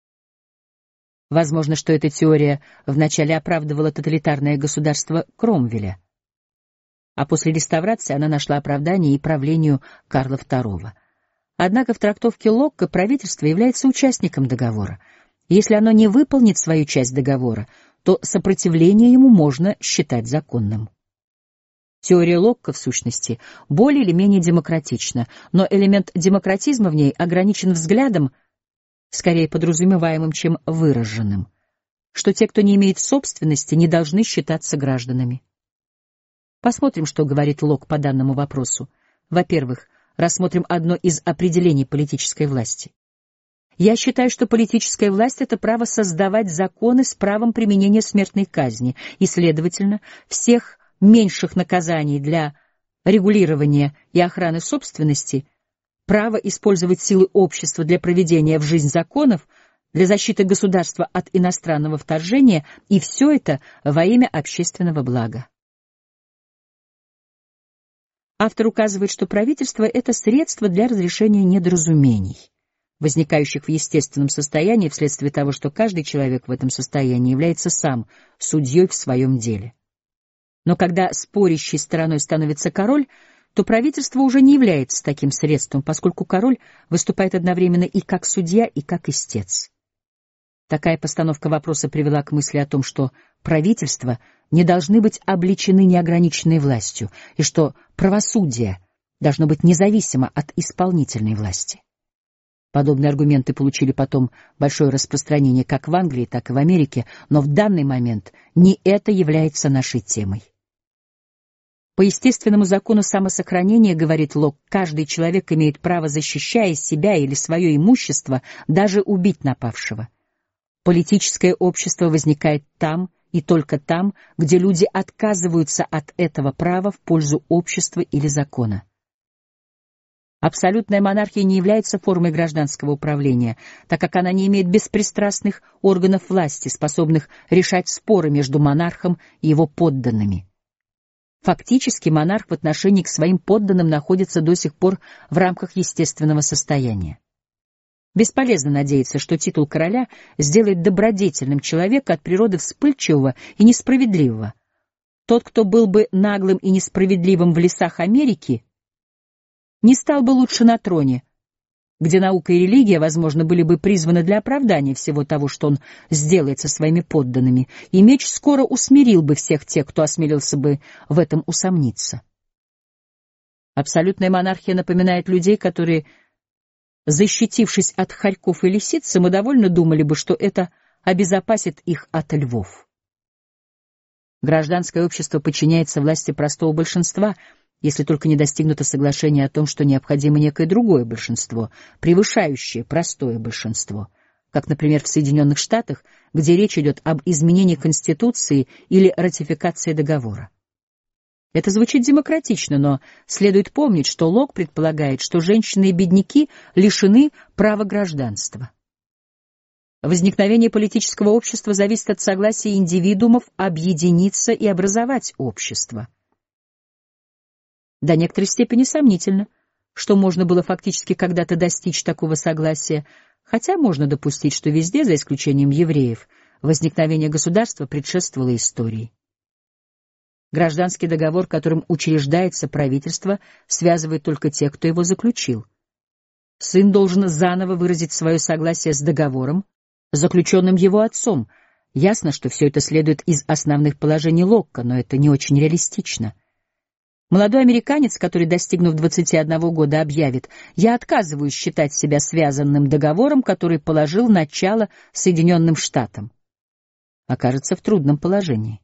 [SPEAKER 1] Возможно, что эта теория вначале оправдывала тоталитарное государство Кромвеля, а после реставрации она нашла оправдание и правлению Карла второго. Однако в трактовке Локка правительство является участником договора. Если оно не выполнит свою часть договора, то сопротивление ему можно считать законным. Теория Локка, в сущности, более или менее демократична, но элемент демократизма в ней ограничен взглядом, скорее подразумеваемым, чем выраженным, что те, кто не имеет собственности, не должны считаться гражданами. Посмотрим, что говорит Локк по данному вопросу. Во-первых, рассмотрим одно из определений политической власти. Я считаю, что политическая власть — это право создавать законы с правом применения смертной казни и, следовательно, всех меньших наказаний для регулирования и охраны собственности, право использовать силы общества для проведения в жизнь законов, для защиты государства от иностранного вторжения, и все это во имя общественного блага. Автор указывает, что правительство — это средство для разрешения недоразумений, возникающих в естественном состоянии вследствие того, что каждый человек в этом состоянии является сам судьей в своем деле. Но когда спорящей стороной становится король, то правительство уже не является таким средством, поскольку король выступает одновременно и как судья, и как истец. Такая постановка вопроса привела к мысли о том, что правительства не должны быть облечены неограниченной властью, и что правосудие должно быть независимо от исполнительной власти. Подобные аргументы получили потом большое распространение как в Англии, так и в Америке, но в данный момент не это является нашей темой. По естественному закону самосохранения, говорит Локк, каждый человек имеет право, защищая себя или свое имущество, даже убить напавшего. Политическое общество возникает там и только там, где люди отказываются от этого права в пользу общества или закона. Абсолютная монархия не является формой гражданского управления, так как она не имеет беспристрастных органов власти, способных решать споры между монархом и его подданными. Фактически монарх в отношении к своим подданным находится до сих пор в рамках естественного состояния. Бесполезно надеяться, что титул короля сделает добродетельным человека от природы вспыльчивого и несправедливого. Тот, кто был бы наглым и несправедливым в лесах Америки, не стал бы лучше на троне, где наука и религия, возможно, были бы призваны для оправдания всего того, что он сделает со своими подданными, и меч скоро усмирил бы всех тех, кто осмелился бы в этом усомниться. Абсолютная монархия напоминает людей, которые, защитившись от хорьков и лисиц, самодовольно думали бы, что это обезопасит их от львов. Гражданское общество подчиняется власти простого большинства, если только не достигнуто соглашение о том, что необходимо некое другое большинство, превышающее простое большинство, как, например, в Соединенных Штатах, где речь идет об изменении Конституции или ратификации договора. Это звучит демократично, но следует помнить, что Лок предполагает, что женщины и бедняки лишены права гражданства. Возникновение политического общества зависит от согласия индивидуумов объединиться и образовать общество. До некоторой степени сомнительно, что можно было фактически когда-то достичь такого согласия, хотя можно допустить, что везде, за исключением евреев, возникновение государства предшествовало истории. Гражданский договор, которым учреждается правительство, связывает только тех, кто его заключил. Сын должен заново выразить свое согласие с договором, заключенным его отцом. Ясно, что все это следует из основных положений Локка, но это не очень реалистично. Молодой американец, который, достигнув двадцати одного года, объявит: «Я отказываюсь считать себя связанным договором, который положил начало Соединенным Штатам», окажется в трудном положении.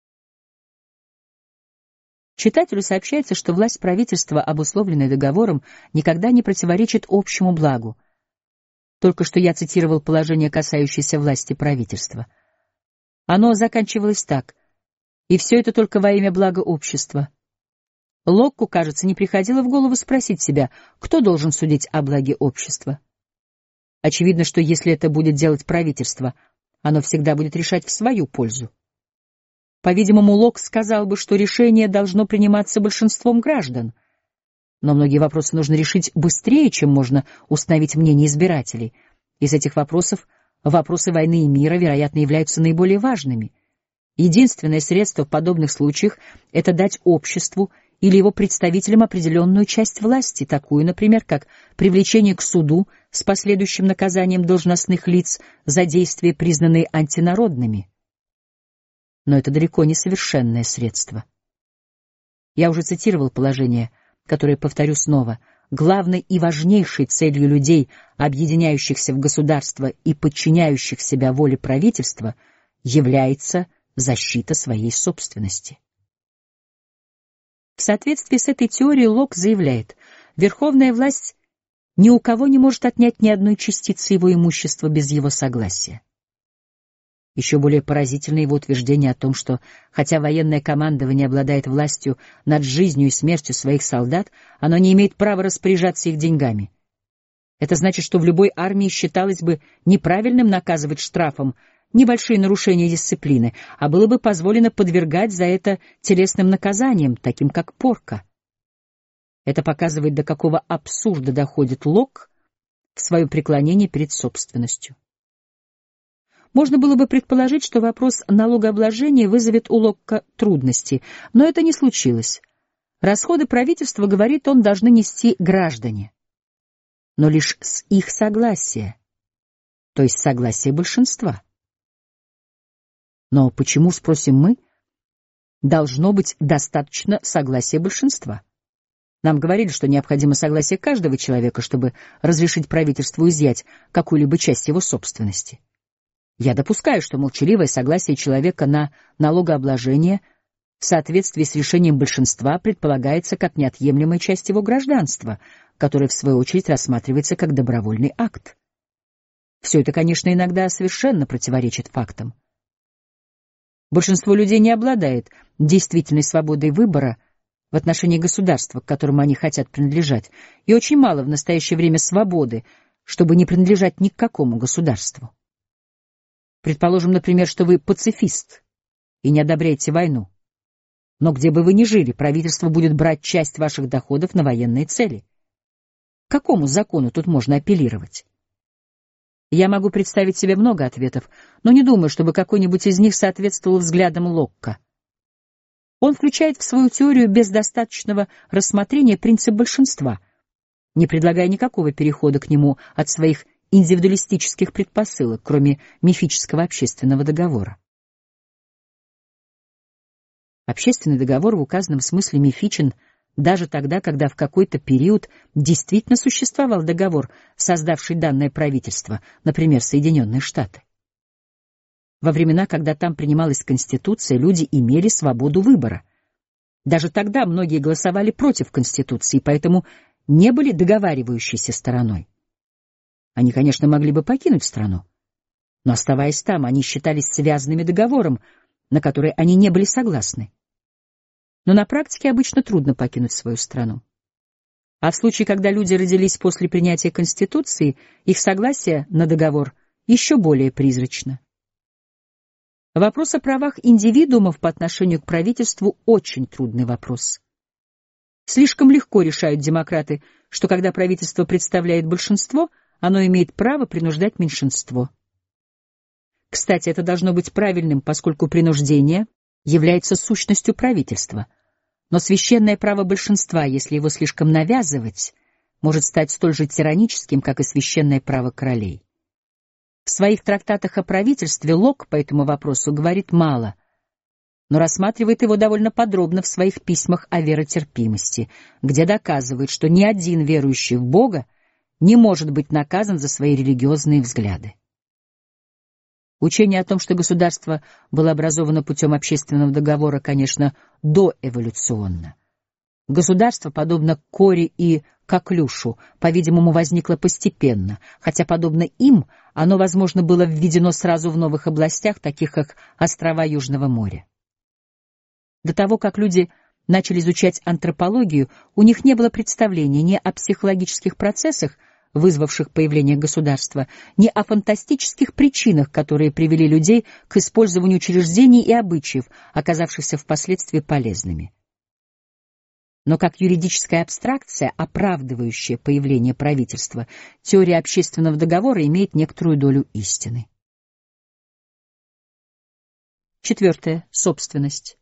[SPEAKER 1] Читателю сообщается, что власть правительства, обусловленная договором, никогда не противоречит общему благу. Только что я цитировал положение, касающееся власти правительства. Оно заканчивалось так: «И все это только во имя блага общества». Локку, кажется, не приходило в голову спросить себя, кто должен судить о благе общества. Очевидно, что если это будет делать правительство, оно всегда будет решать в свою пользу. По-видимому, Локк сказал бы, что решение должно приниматься большинством граждан. Но многие вопросы нужно решить быстрее, чем можно установить мнение избирателей. Из этих вопросов вопросы войны и мира, вероятно, являются наиболее важными. Единственное средство в подобных случаях — это дать обществу или его представителям определенную часть власти, такую, например, как привлечение к суду с последующим наказанием должностных лиц за действия, признанные антинародными. Но это далеко не совершенное средство. Я уже цитировал положение, которое повторю снова: главной и важнейшей целью людей, объединяющихся в государство и подчиняющих себя воле правительства, является защита своей собственности. В соответствии с этой теорией Локк заявляет: верховная власть ни у кого не может отнять ни одной частицы его имущества без его согласия. Еще более поразительно его утверждение о том, что, хотя военное командование обладает властью над жизнью и смертью своих солдат, оно не имеет права распоряжаться их деньгами. Это значит, что в любой армии считалось бы неправильным наказывать штрафом небольшие нарушения дисциплины, а было бы позволено подвергать за это телесным наказаниям, таким как порка. Это показывает, до какого абсурда доходит Локк в своем преклонении перед собственностью. Можно было бы предположить, что вопрос налогообложения вызовет у Локка трудности, но это не случилось. Расходы правительства, говорит он, должны нести граждане, но лишь с их согласия, то есть согласия большинства. Но почему, спросим мы, должно быть достаточно согласия большинства? Нам говорили, что необходимо согласие каждого человека, чтобы разрешить правительству изъять какую-либо часть его собственности. Я допускаю, что молчаливое согласие человека на налогообложение в соответствии с решением большинства предполагается как неотъемлемая часть его гражданства, которое в свою очередь рассматривается как добровольный акт. Все это, конечно, иногда совершенно противоречит фактам. Большинство людей не обладает действительной свободой выбора в отношении государства, к которому они хотят принадлежать, и очень мало в настоящее время свободы, чтобы не принадлежать ни к какому государству. Предположим, например, что вы пацифист и не одобряете войну. Но где бы вы ни жили, правительство будет брать часть ваших доходов на военные цели. К какому закону тут можно апеллировать? Я могу представить себе много ответов, но не думаю, чтобы какой-нибудь из них соответствовал взглядам Локка. Он включает в свою теорию без достаточного рассмотрения принцип большинства, не предлагая никакого перехода к нему от своих индивидуалистических предпосылок, кроме мифического общественного договора. Общественный договор в указанном смысле мифичен даже тогда, когда в какой-то период действительно существовал договор, создавший данное правительство, например, Соединенные Штаты. Во времена, когда там принималась Конституция, люди имели свободу выбора. Даже тогда многие голосовали против Конституции, поэтому не были договаривающейся стороной. Они, конечно, могли бы покинуть страну, но, оставаясь там, они считались связанными договором, на который они не были согласны. Но на практике обычно трудно покинуть свою страну. А в случае, когда люди родились после принятия Конституции, их согласие на договор еще более призрачно. Вопрос о правах индивидуумов по отношению к правительству очень трудный вопрос. Слишком легко решают демократы, что когда правительство представляет большинство, оно имеет право принуждать меньшинство. Кстати, это должно быть правильным, поскольку принуждение является сущностью правительства. Но священное право большинства, если его слишком навязывать, может стать столь же тираническим, как и священное право королей. В своих трактатах о правительстве Локк по этому вопросу говорит мало, но рассматривает его довольно подробно в своих письмах о веротерпимости, где доказывает, что ни один верующий в Бога не может быть наказан за свои религиозные взгляды. Учение о том, что государство было образовано путем общественного договора, конечно, доэволюционно. Государство, подобно Коре и Коклюшу, по-видимому, возникло постепенно, хотя, подобно им, оно, возможно, было введено сразу в новых областях, таких как острова Южного моря. До того, как люди начали изучать антропологию, у них не было представления ни о психологических процессах, вызвавших появление государства, ни о фантастических причинах, которые привели людей к использованию учреждений и обычаев, оказавшихся впоследствии полезными. Но как юридическая абстракция, оправдывающая появление правительства, теория общественного договора имеет некоторую долю истины. Четвертое. Собственность.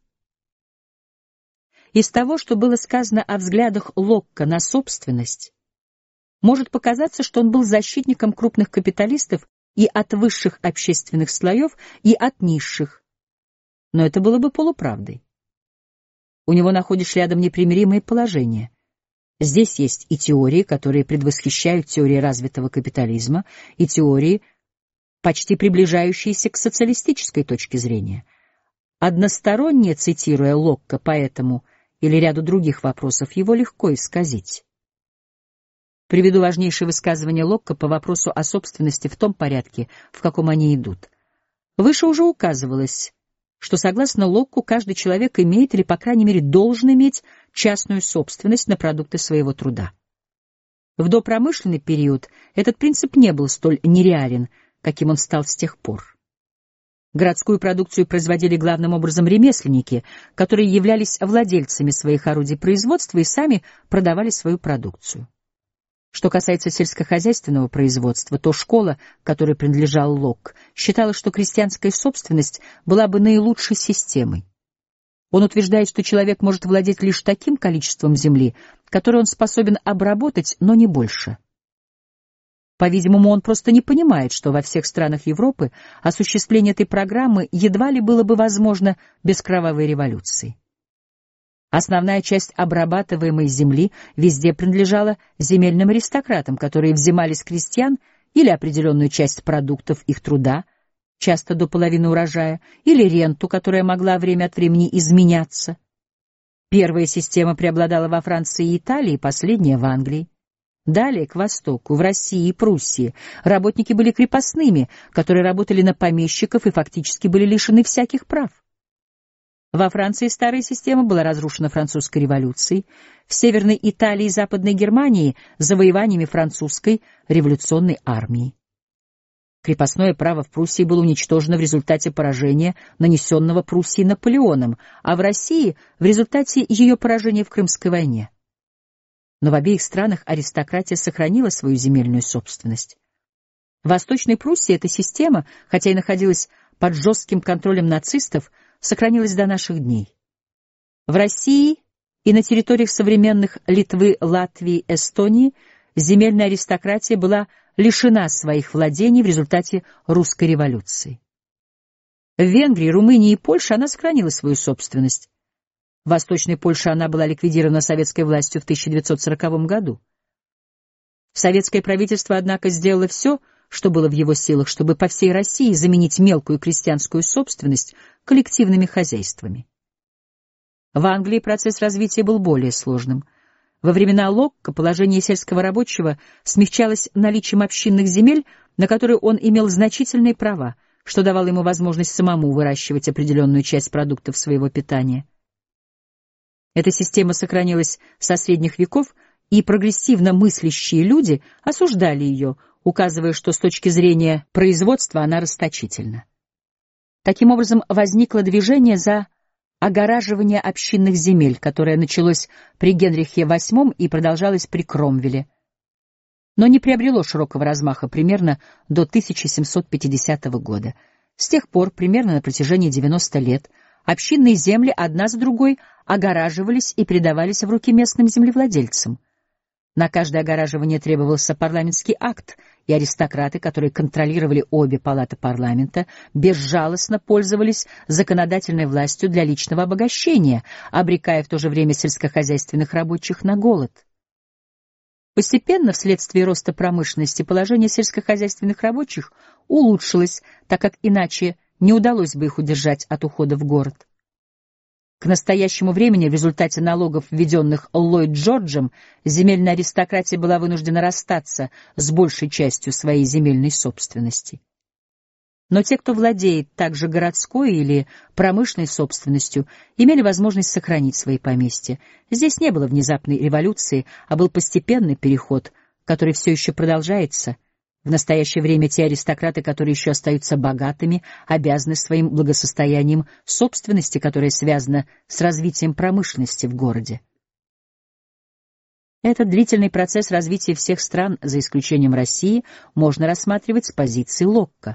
[SPEAKER 1] Из того, что было сказано о взглядах Локка на собственность, может показаться, что он был защитником крупных капиталистов и от высших общественных слоев, и от низших. Но это было бы полуправдой. У него находишь рядом непримиримые положения. Здесь есть и теории, которые предвосхищают теории развитого капитализма, и теории, почти приближающиеся к социалистической точке зрения. Односторонне цитируя Локка по этому или ряду других вопросов, его легко исказить. Приведу важнейшие высказывания Локка по вопросу о собственности в том порядке, в каком они идут. Выше уже указывалось, что, согласно Локку, каждый человек имеет или, по крайней мере, должен иметь частную собственность на продукты своего труда. В допромышленный период этот принцип не был столь нереален, каким он стал с тех пор. Городскую продукцию производили главным образом ремесленники, которые являлись владельцами своих орудий производства и сами продавали свою продукцию. Что касается сельскохозяйственного производства, то школа, которой принадлежал Локк, считала, что крестьянская собственность была бы наилучшей системой. Он утверждает, что человек может владеть лишь таким количеством земли, которое он способен обработать, но не больше. По-видимому, он просто не понимает, что во всех странах Европы осуществление этой программы едва ли было бы возможно без кровавой революции. Основная часть обрабатываемой земли везде принадлежала земельным аристократам, которые взимали с крестьян или определенную часть продуктов их труда, часто до половины урожая, или ренту, которая могла время от времени изменяться. Первая система преобладала во Франции и Италии, последняя — в Англии. Далее, к востоку, в России и Пруссии, работники были крепостными, которые работали на помещиков и фактически были лишены всяких прав. Во Франции старая система была разрушена французской революцией, в Северной Италии и Западной Германии — завоеваниями французской революционной армии. Крепостное право в Пруссии было уничтожено в результате поражения, нанесенного Пруссии Наполеоном, а в России — в результате ее поражения в Крымской войне. Но в обеих странах аристократия сохранила свою земельную собственность. В Восточной Пруссии эта система, хотя и находилась под жестким контролем нацистов, сохранилась до наших дней. В России и на территориях современных Литвы, Латвии, Эстонии земельная аристократия была лишена своих владений в результате русской революции. В Венгрии, Румынии и Польше она сохранила свою собственность. В Восточной Польше она была ликвидирована советской властью в тысяча девятьсот сороковом году. Советское правительство, однако, сделало все, что было в его силах, чтобы по всей России заменить мелкую крестьянскую собственность коллективными хозяйствами. В Англии процесс развития был более сложным. Во времена Локка положение сельского рабочего смягчалось наличием общинных земель, на которые он имел значительные права, что давало ему возможность самому выращивать определенную часть продуктов своего питания. Эта система сохранилась со средних веков, и прогрессивно мыслящие люди осуждали ее, указывая, что с точки зрения производства она расточительна. Таким образом, возникло движение за огораживание общинных земель, которое началось при Генрихе восьмом и продолжалось при Кромвеле, но не приобрело широкого размаха примерно до тысяча семьсот пятидесятого года. С тех пор, примерно на протяжении девяноста лет, общинные земли одна за другой огораживались и передавались в руки местным землевладельцам. На каждое огораживание требовался парламентский акт, и аристократы, которые контролировали обе палаты парламента, безжалостно пользовались законодательной властью для личного обогащения, обрекая в то же время сельскохозяйственных рабочих на голод. Постепенно, вследствие роста промышленности, положение сельскохозяйственных рабочих улучшилось, так как иначе не удалось бы их удержать от ухода в город. К настоящему времени в результате налогов, введенных Ллойд Джорджем, земельная аристократия была вынуждена расстаться с большей частью своей земельной собственности. Но те, кто владеет также городской или промышленной собственностью, имели возможность сохранить свои поместья. Здесь не было внезапной революции, а был постепенный переход, который все еще продолжается. В настоящее время те аристократы, которые еще остаются богатыми, обязаны своим благосостоянием собственности, которая связана с развитием промышленности в городе. Этот длительный процесс развития всех стран, за исключением России, можно рассматривать с позиции Локка.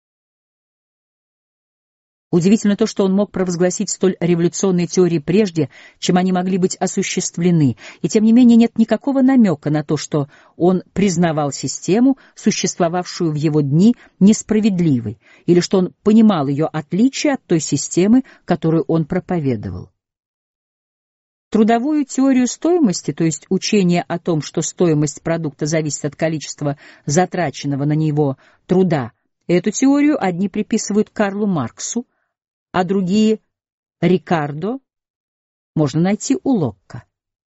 [SPEAKER 1] Удивительно то, что он мог провозгласить столь революционные теории прежде, чем они могли быть осуществлены, и тем не менее нет никакого намека на то, что он признавал систему, существовавшую в его дни, несправедливой, или что он понимал ее отличие от той системы, которую он проповедовал. Трудовую теорию стоимости, то есть учение о том, что стоимость продукта зависит от количества затраченного на него труда, эту теорию одни приписывают Карлу Марксу, а другие — Рикардо, можно найти у Локка.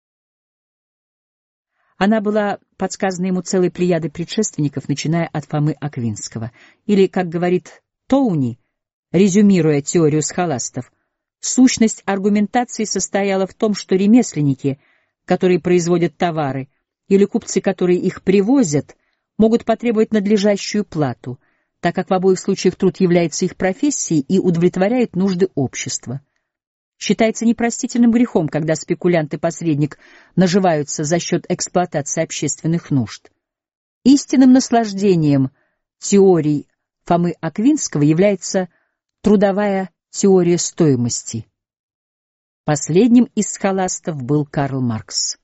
[SPEAKER 1] Она была подсказана ему целой плеядой предшественников, начиная от Фомы Аквинского. Или, как говорит Тоуни, резюмируя теорию схоластов, сущность аргументации состояла в том, что ремесленники, которые производят товары, или купцы, которые их привозят, могут потребовать надлежащую плату, так как в обоих случаях труд является их профессией и удовлетворяет нужды общества. Считается непростительным грехом, когда спекулянт и посредник наживаются за счет эксплуатации общественных нужд. Истинным наслаждением теорий Фомы Аквинского является трудовая теория стоимости. Последним из схоластов был Карл Маркс.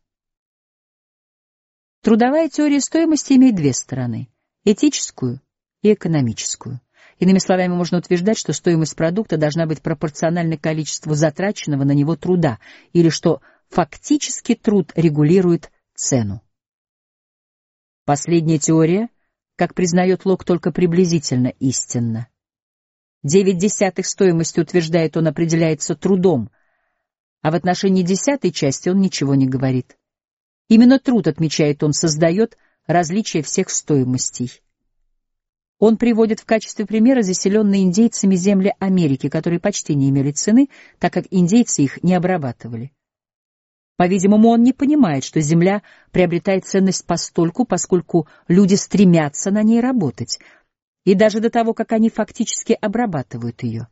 [SPEAKER 1] Трудовая теория стоимости имеет две стороны — этическую и экономическую. Иными словами, можно утверждать, что стоимость продукта должна быть пропорциональна количеству затраченного на него труда, или что фактически труд регулирует цену. Последняя теория, как признает Локк, только приблизительно истинна. Девять десятых стоимости, утверждает он, определяется трудом, а в отношении десятой части он ничего не говорит. Именно труд, отмечает он, создает различие всех стоимостей. Он приводит в качестве примера заселенные индейцами земли Америки, которые почти не имели цены, так как индейцы их не обрабатывали. По-видимому, он не понимает, что земля приобретает ценность постольку, поскольку люди стремятся на ней работать, и даже до того, как они фактически обрабатывают ее.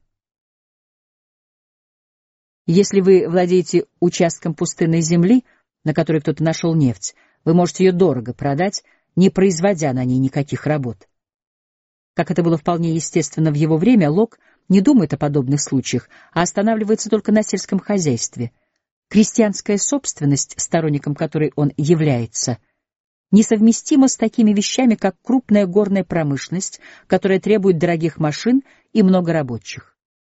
[SPEAKER 1] Если вы владеете участком пустынной земли, на которой кто-то нашел нефть, вы можете ее дорого продать, не производя на ней никаких работ. Как это было вполне естественно в его время, Лок не думает о подобных случаях, а останавливается только на сельском хозяйстве. Крестьянская собственность, сторонником которой он является, несовместима с такими вещами, как крупная горная промышленность, которая требует дорогих машин и много рабочих.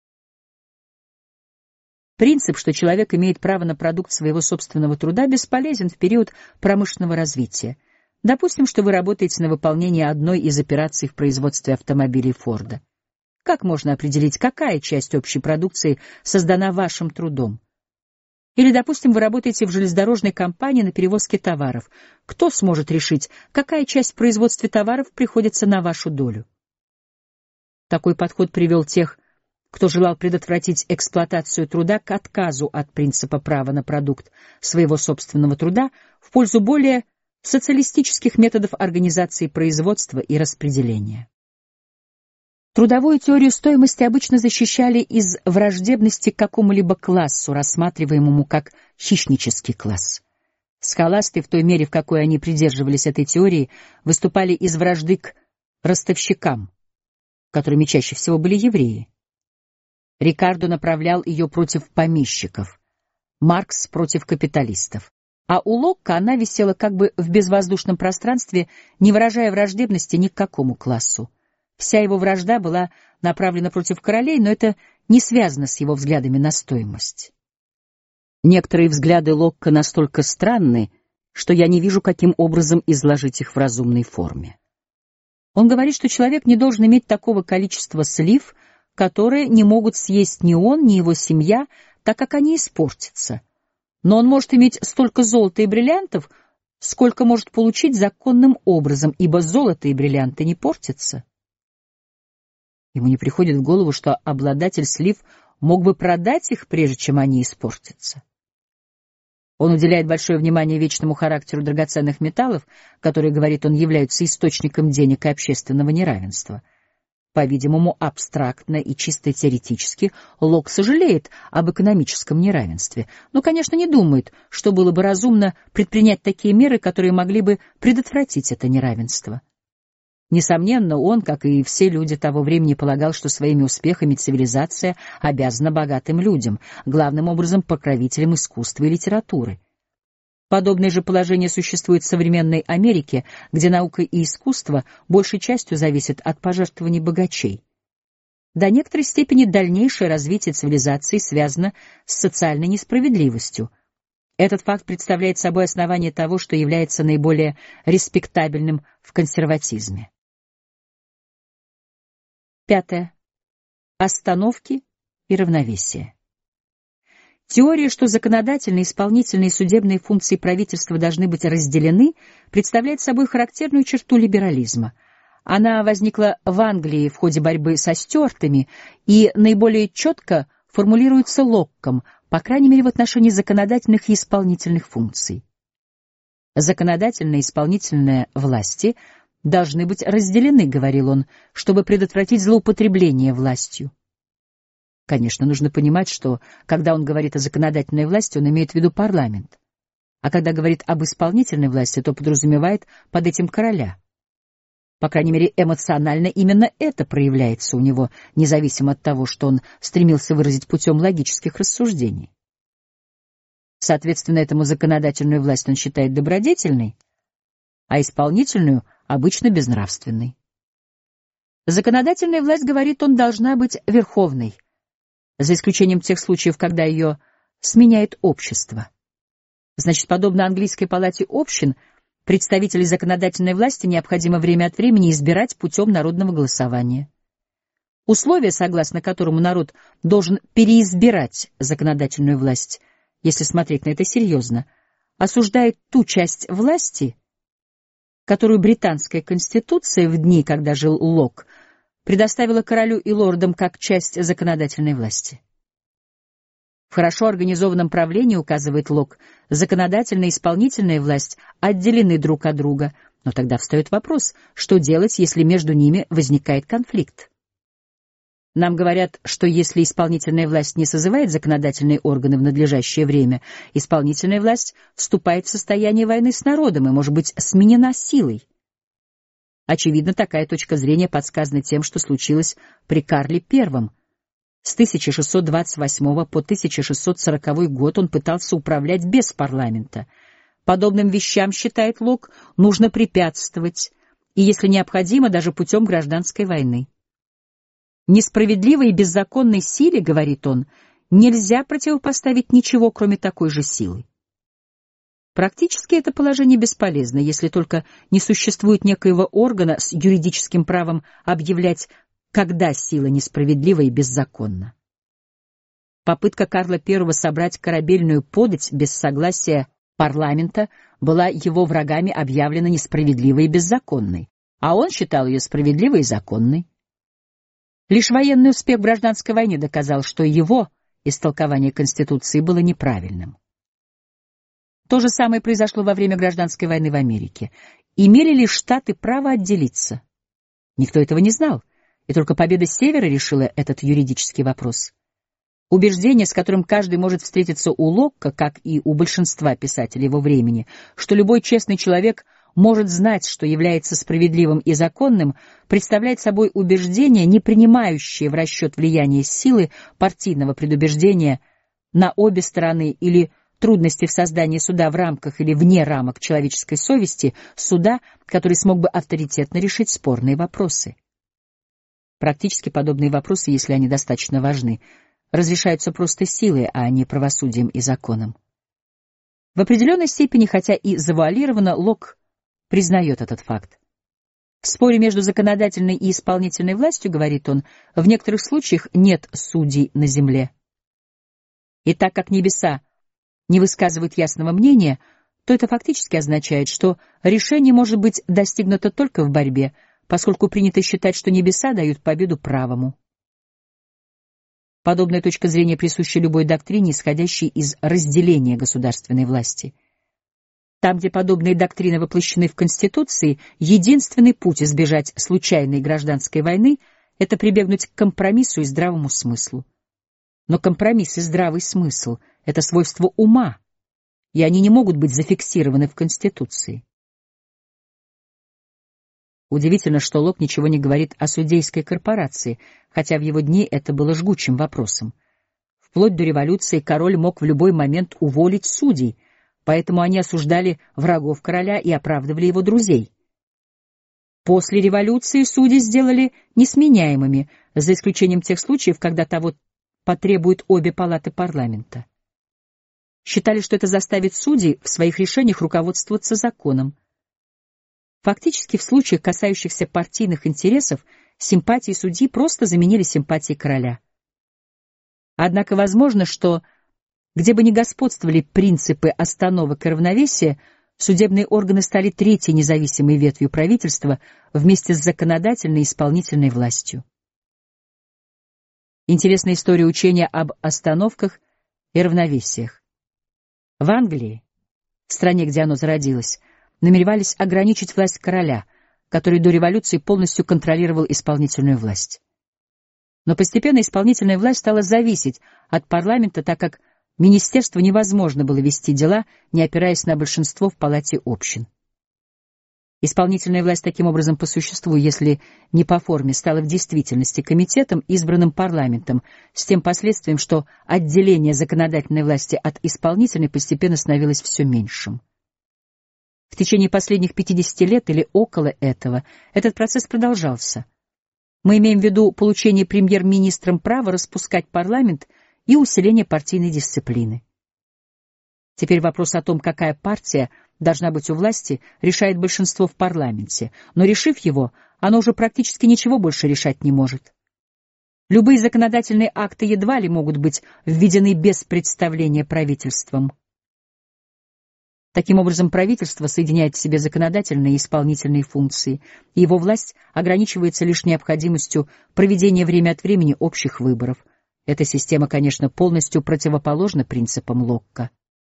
[SPEAKER 1] Принцип, что человек имеет право на продукт своего собственного труда, бесполезен в период промышленного развития. Допустим, что вы работаете на выполнение одной из операций в производстве автомобилей Форда. Как можно определить, какая часть общей продукции создана вашим трудом? Или, допустим, вы работаете в железнодорожной компании на перевозке товаров. Кто сможет решить, какая часть в производстве товаров приходится на вашу долю? Такой подход привел тех, кто желал предотвратить эксплуатацию труда, к отказу от принципа права на продукт своего собственного труда в пользу более социалистических методов организации производства и распределения. Трудовую теорию стоимости обычно защищали из враждебности к какому-либо классу, рассматриваемому как хищнический класс. Схоласты, в той мере, в какой они придерживались этой теории, выступали из вражды к ростовщикам, которыми чаще всего были евреи. Рикардо направлял ее против помещиков, Маркс против капиталистов. А у Локка она висела как бы в безвоздушном пространстве, не выражая враждебности ни к какому классу. Вся его вражда была направлена против королей, но это не связано с его взглядами на стоимость. Некоторые взгляды Локка настолько странны, что я не вижу, каким образом изложить их в разумной форме. Он говорит, что человек не должен иметь такого количества слив, которые не могут съесть ни он, ни его семья, так как они испортятся. Но он может иметь столько золота и бриллиантов, сколько может получить законным образом, ибо золото и бриллианты не портятся. Ему не приходит в голову, что обладатель слив мог бы продать их, прежде чем они испортятся. Он уделяет большое внимание вечному характеру драгоценных металлов, которые, говорит он, являются источником денег и общественного неравенства. По-видимому, абстрактно и чисто теоретически Лок сожалеет об экономическом неравенстве, но, конечно, не думает, что было бы разумно предпринять такие меры, которые могли бы предотвратить это неравенство. Несомненно, он, как и все люди того времени, полагал, что своими успехами цивилизация обязана богатым людям, главным образом покровителям искусства и литературы. Подобное же положение существует в современной Америке, где наука и искусство большей частью зависят от пожертвований богачей. До некоторой степени дальнейшее развитие цивилизации связано с социальной несправедливостью. Этот факт представляет собой основание того, что является наиболее респектабельным в консерватизме. Пятое. Остановки и равновесие. Теория, что законодательные, исполнительные и судебные функции правительства должны быть разделены, представляет собой характерную черту либерализма. Она возникла в Англии в ходе борьбы со стюартами и наиболее четко формулируется Локком, по крайней мере в отношении законодательных и исполнительных функций. Законодательная и исполнительная власти должны быть разделены, говорил он, чтобы предотвратить злоупотребление властью. Конечно, нужно понимать, что, когда он говорит о законодательной власти, он имеет в виду парламент. А когда говорит об исполнительной власти, то подразумевает под этим короля. По крайней мере, эмоционально именно это проявляется у него, независимо от того, что он стремился выразить путем логических рассуждений. Соответственно, этому законодательную власть он считает добродетельной, а исполнительную — обычно безнравственной. Законодательная власть, говорит он, должна быть верховной, за исключением тех случаев, когда ее сменяет общество. Значит, подобно английской палате общин, представителей законодательной власти необходимо время от времени избирать путем народного голосования. Условие, согласно которому народ должен переизбирать законодательную власть, если смотреть на это серьезно, осуждает ту часть власти, которую британская конституция в дни, когда жил Локк, предоставила королю и лордам как часть законодательной власти. В хорошо организованном правлении, указывает Локк, законодательная и исполнительная власть отделены друг от друга, но тогда встает вопрос, что делать, если между ними возникает конфликт. Нам говорят, что если исполнительная власть не созывает законодательные органы в надлежащее время, исполнительная власть вступает в состояние войны с народом и может быть сменена силой. Очевидно, такая точка зрения подсказана тем, что случилось при Карле Первом. С тысяча шестьсот двадцать восьмого по тысяча шестьсот сороковой год он пытался управлять без парламента. Подобным вещам, считает Локк, нужно препятствовать, и, если необходимо, даже путем гражданской войны. Несправедливой и беззаконной силе, говорит он, нельзя противопоставить ничего, кроме такой же силы. Практически это положение бесполезно, если только не существует некоего органа с юридическим правом объявлять, когда сила несправедлива и беззаконна. Попытка Карла Первого собрать корабельную подать без согласия парламента была его врагами объявлена несправедливой и беззаконной, а он считал ее справедливой и законной. Лишь военный успех в гражданской войне доказал, что его истолкование Конституции было неправильным. То же самое произошло во время гражданской войны в Америке. Имели ли штаты право отделиться? Никто этого не знал, и только победа Севера решила этот юридический вопрос. Убеждение, с которым каждый может встретиться у Локка, как и у большинства писателей его времени, что любой честный человек может знать, что является справедливым и законным, представляет собой убеждение, не принимающее в расчет влияние силы партийного предубеждения на обе стороны или трудности в создании суда в рамках или вне рамок человеческой совести, суда, который смог бы авторитетно решить спорные вопросы. Практически подобные вопросы, если они достаточно важны, разрешаются просто силой, а не правосудием и законом. В определенной степени, хотя и завуалированно, Локк признает этот факт. В споре между законодательной и исполнительной властью, говорит он, в некоторых случаях нет судей на земле. И так как небеса не высказывают ясного мнения, то это фактически означает, что решение может быть достигнуто только в борьбе, поскольку принято считать, что небеса дают победу правому. Подобная точка зрения присуща любой доктрине, исходящей из разделения государственной власти. Там, где подобные доктрины воплощены в Конституции, единственный путь избежать случайной гражданской войны — это прибегнуть к компромиссу и здравому смыслу. Но компромисс и здравый смысл — это свойство ума, и они не могут быть зафиксированы в Конституции. Удивительно, что Локк ничего не говорит о судейской корпорации, хотя в его дни это было жгучим вопросом. Вплоть до революции король мог в любой момент уволить судей, поэтому они осуждали врагов короля и оправдывали его друзей. После революции судей сделали несменяемыми, за исключением тех случаев, когда того потребуют обе палаты парламента. Считали, что это заставит судей в своих решениях руководствоваться законом. Фактически, в случаях, касающихся партийных интересов, симпатии судьи просто заменили симпатии короля. Однако возможно, что, где бы ни господствовали принципы остановок и равновесия, судебные органы стали третьей независимой ветвью правительства вместе с законодательной и исполнительной властью. Интересная история учения об остановках и равновесиях. В Англии, в стране, где оно зародилось, намеревались ограничить власть короля, который до революции полностью контролировал исполнительную власть. Но постепенно исполнительная власть стала зависеть от парламента, так как министерству невозможно было вести дела, не опираясь на большинство в Палате общин. Исполнительная власть таким образом по существу, если не по форме, стала в действительности комитетом, избранным парламентом, с тем последствием, что отделение законодательной власти от исполнительной постепенно становилось все меньшим. В течение последних пятидесяти лет или около этого этот процесс продолжался. Мы имеем в виду получение премьер-министром права распускать парламент и усиление партийной дисциплины. Теперь вопрос о том, какая партия должна быть у власти, решает большинство в парламенте, но, решив его, оно уже практически ничего больше решать не может. Любые законодательные акты едва ли могут быть введены без представления правительством. Таким образом, правительство соединяет в себе законодательные и исполнительные функции, и его власть ограничивается лишь необходимостью проведения время от времени общих выборов. Эта система, конечно, полностью противоположна принципам Локка.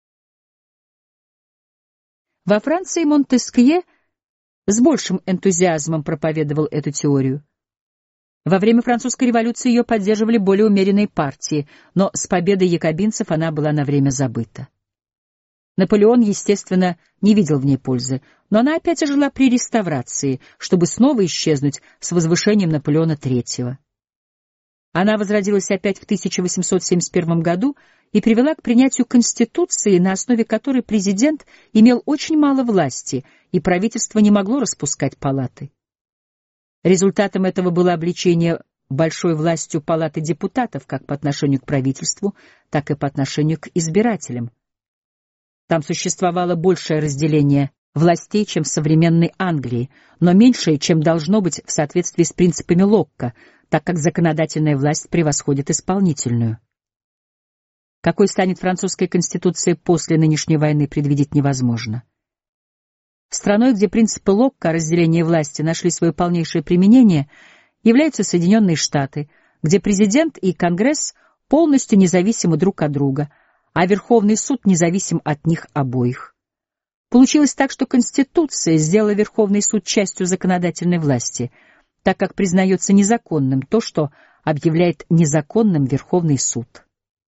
[SPEAKER 1] Во Франции Монтескье с большим энтузиазмом проповедовал эту теорию. Во время французской революции ее поддерживали более умеренные партии, но с победой якобинцев она была на время забыта. Наполеон, естественно, не видел в ней пользы, но она опять ожила при реставрации, чтобы снова исчезнуть с возвышением Наполеона третьего. Она возродилась опять в тысяча восемьсот семьдесят первом году и привела к принятию Конституции, на основе которой президент имел очень мало власти, и правительство не могло распускать палаты. Результатом этого было облечение большой властью палаты депутатов как по отношению к правительству, так и по отношению к избирателям. Там существовало большее разделение властей, чем в современной Англии, но меньшее, чем должно быть в соответствии с принципами Локка, так как законодательная власть превосходит исполнительную. Какой станет французская конституция после нынешней войны, предвидеть невозможно. Страной, где принципы Локка о разделении власти нашли свое полнейшее применение, являются Соединенные Штаты, где президент и Конгресс полностью независимы друг от друга, а Верховный суд независим от них обоих. Получилось так, что Конституция сделала Верховный суд частью законодательной власти, так как признается незаконным то, что объявляет незаконным Верховный суд.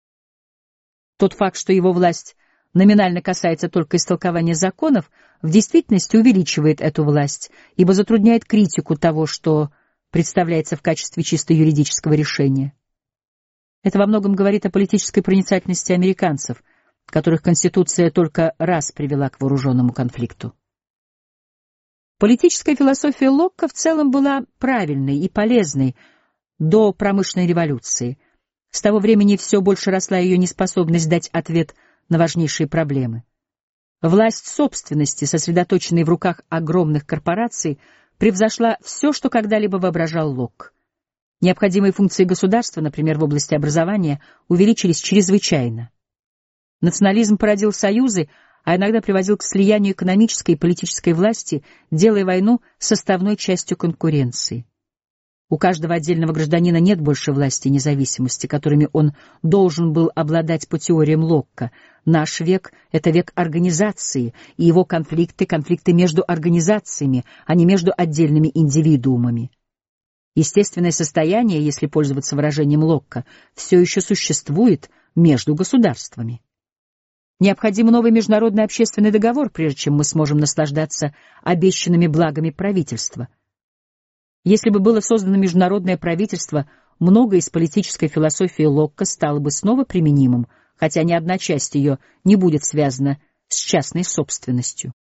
[SPEAKER 1] Тот факт, что его власть номинально касается только истолкования законов, в действительности увеличивает эту власть, ибо затрудняет критику того, что представляется в качестве чисто юридического решения. Это во многом говорит о политической проницательности американцев, которых Конституция только раз привела к вооруженному конфликту. Политическая философия Локка в целом была правильной и полезной до промышленной революции. С того времени все больше росла ее неспособность дать ответ на важнейшие проблемы. Власть собственности, сосредоточенной в руках огромных корпораций, превзошла все, что когда-либо воображал Локк. Необходимые функции государства, например, в области образования, увеличились чрезвычайно. Национализм породил союзы, а иногда приводил к слиянию экономической и политической власти, делая войну составной частью конкуренции. У каждого отдельного гражданина нет больше власти и независимости, которыми он должен был обладать по теориям Локка. Наш век — это век организации, и его конфликты — конфликты между организациями, а не между отдельными индивидуумами. Естественное состояние, если пользоваться выражением Локка, все еще существует между государствами. Необходим новый международный общественный договор, прежде чем мы сможем наслаждаться обещанными благами правительства. Если бы было создано международное правительство, многое из политической философии Локка стало бы снова применимым, хотя ни одна часть ее не будет связана с частной собственностью.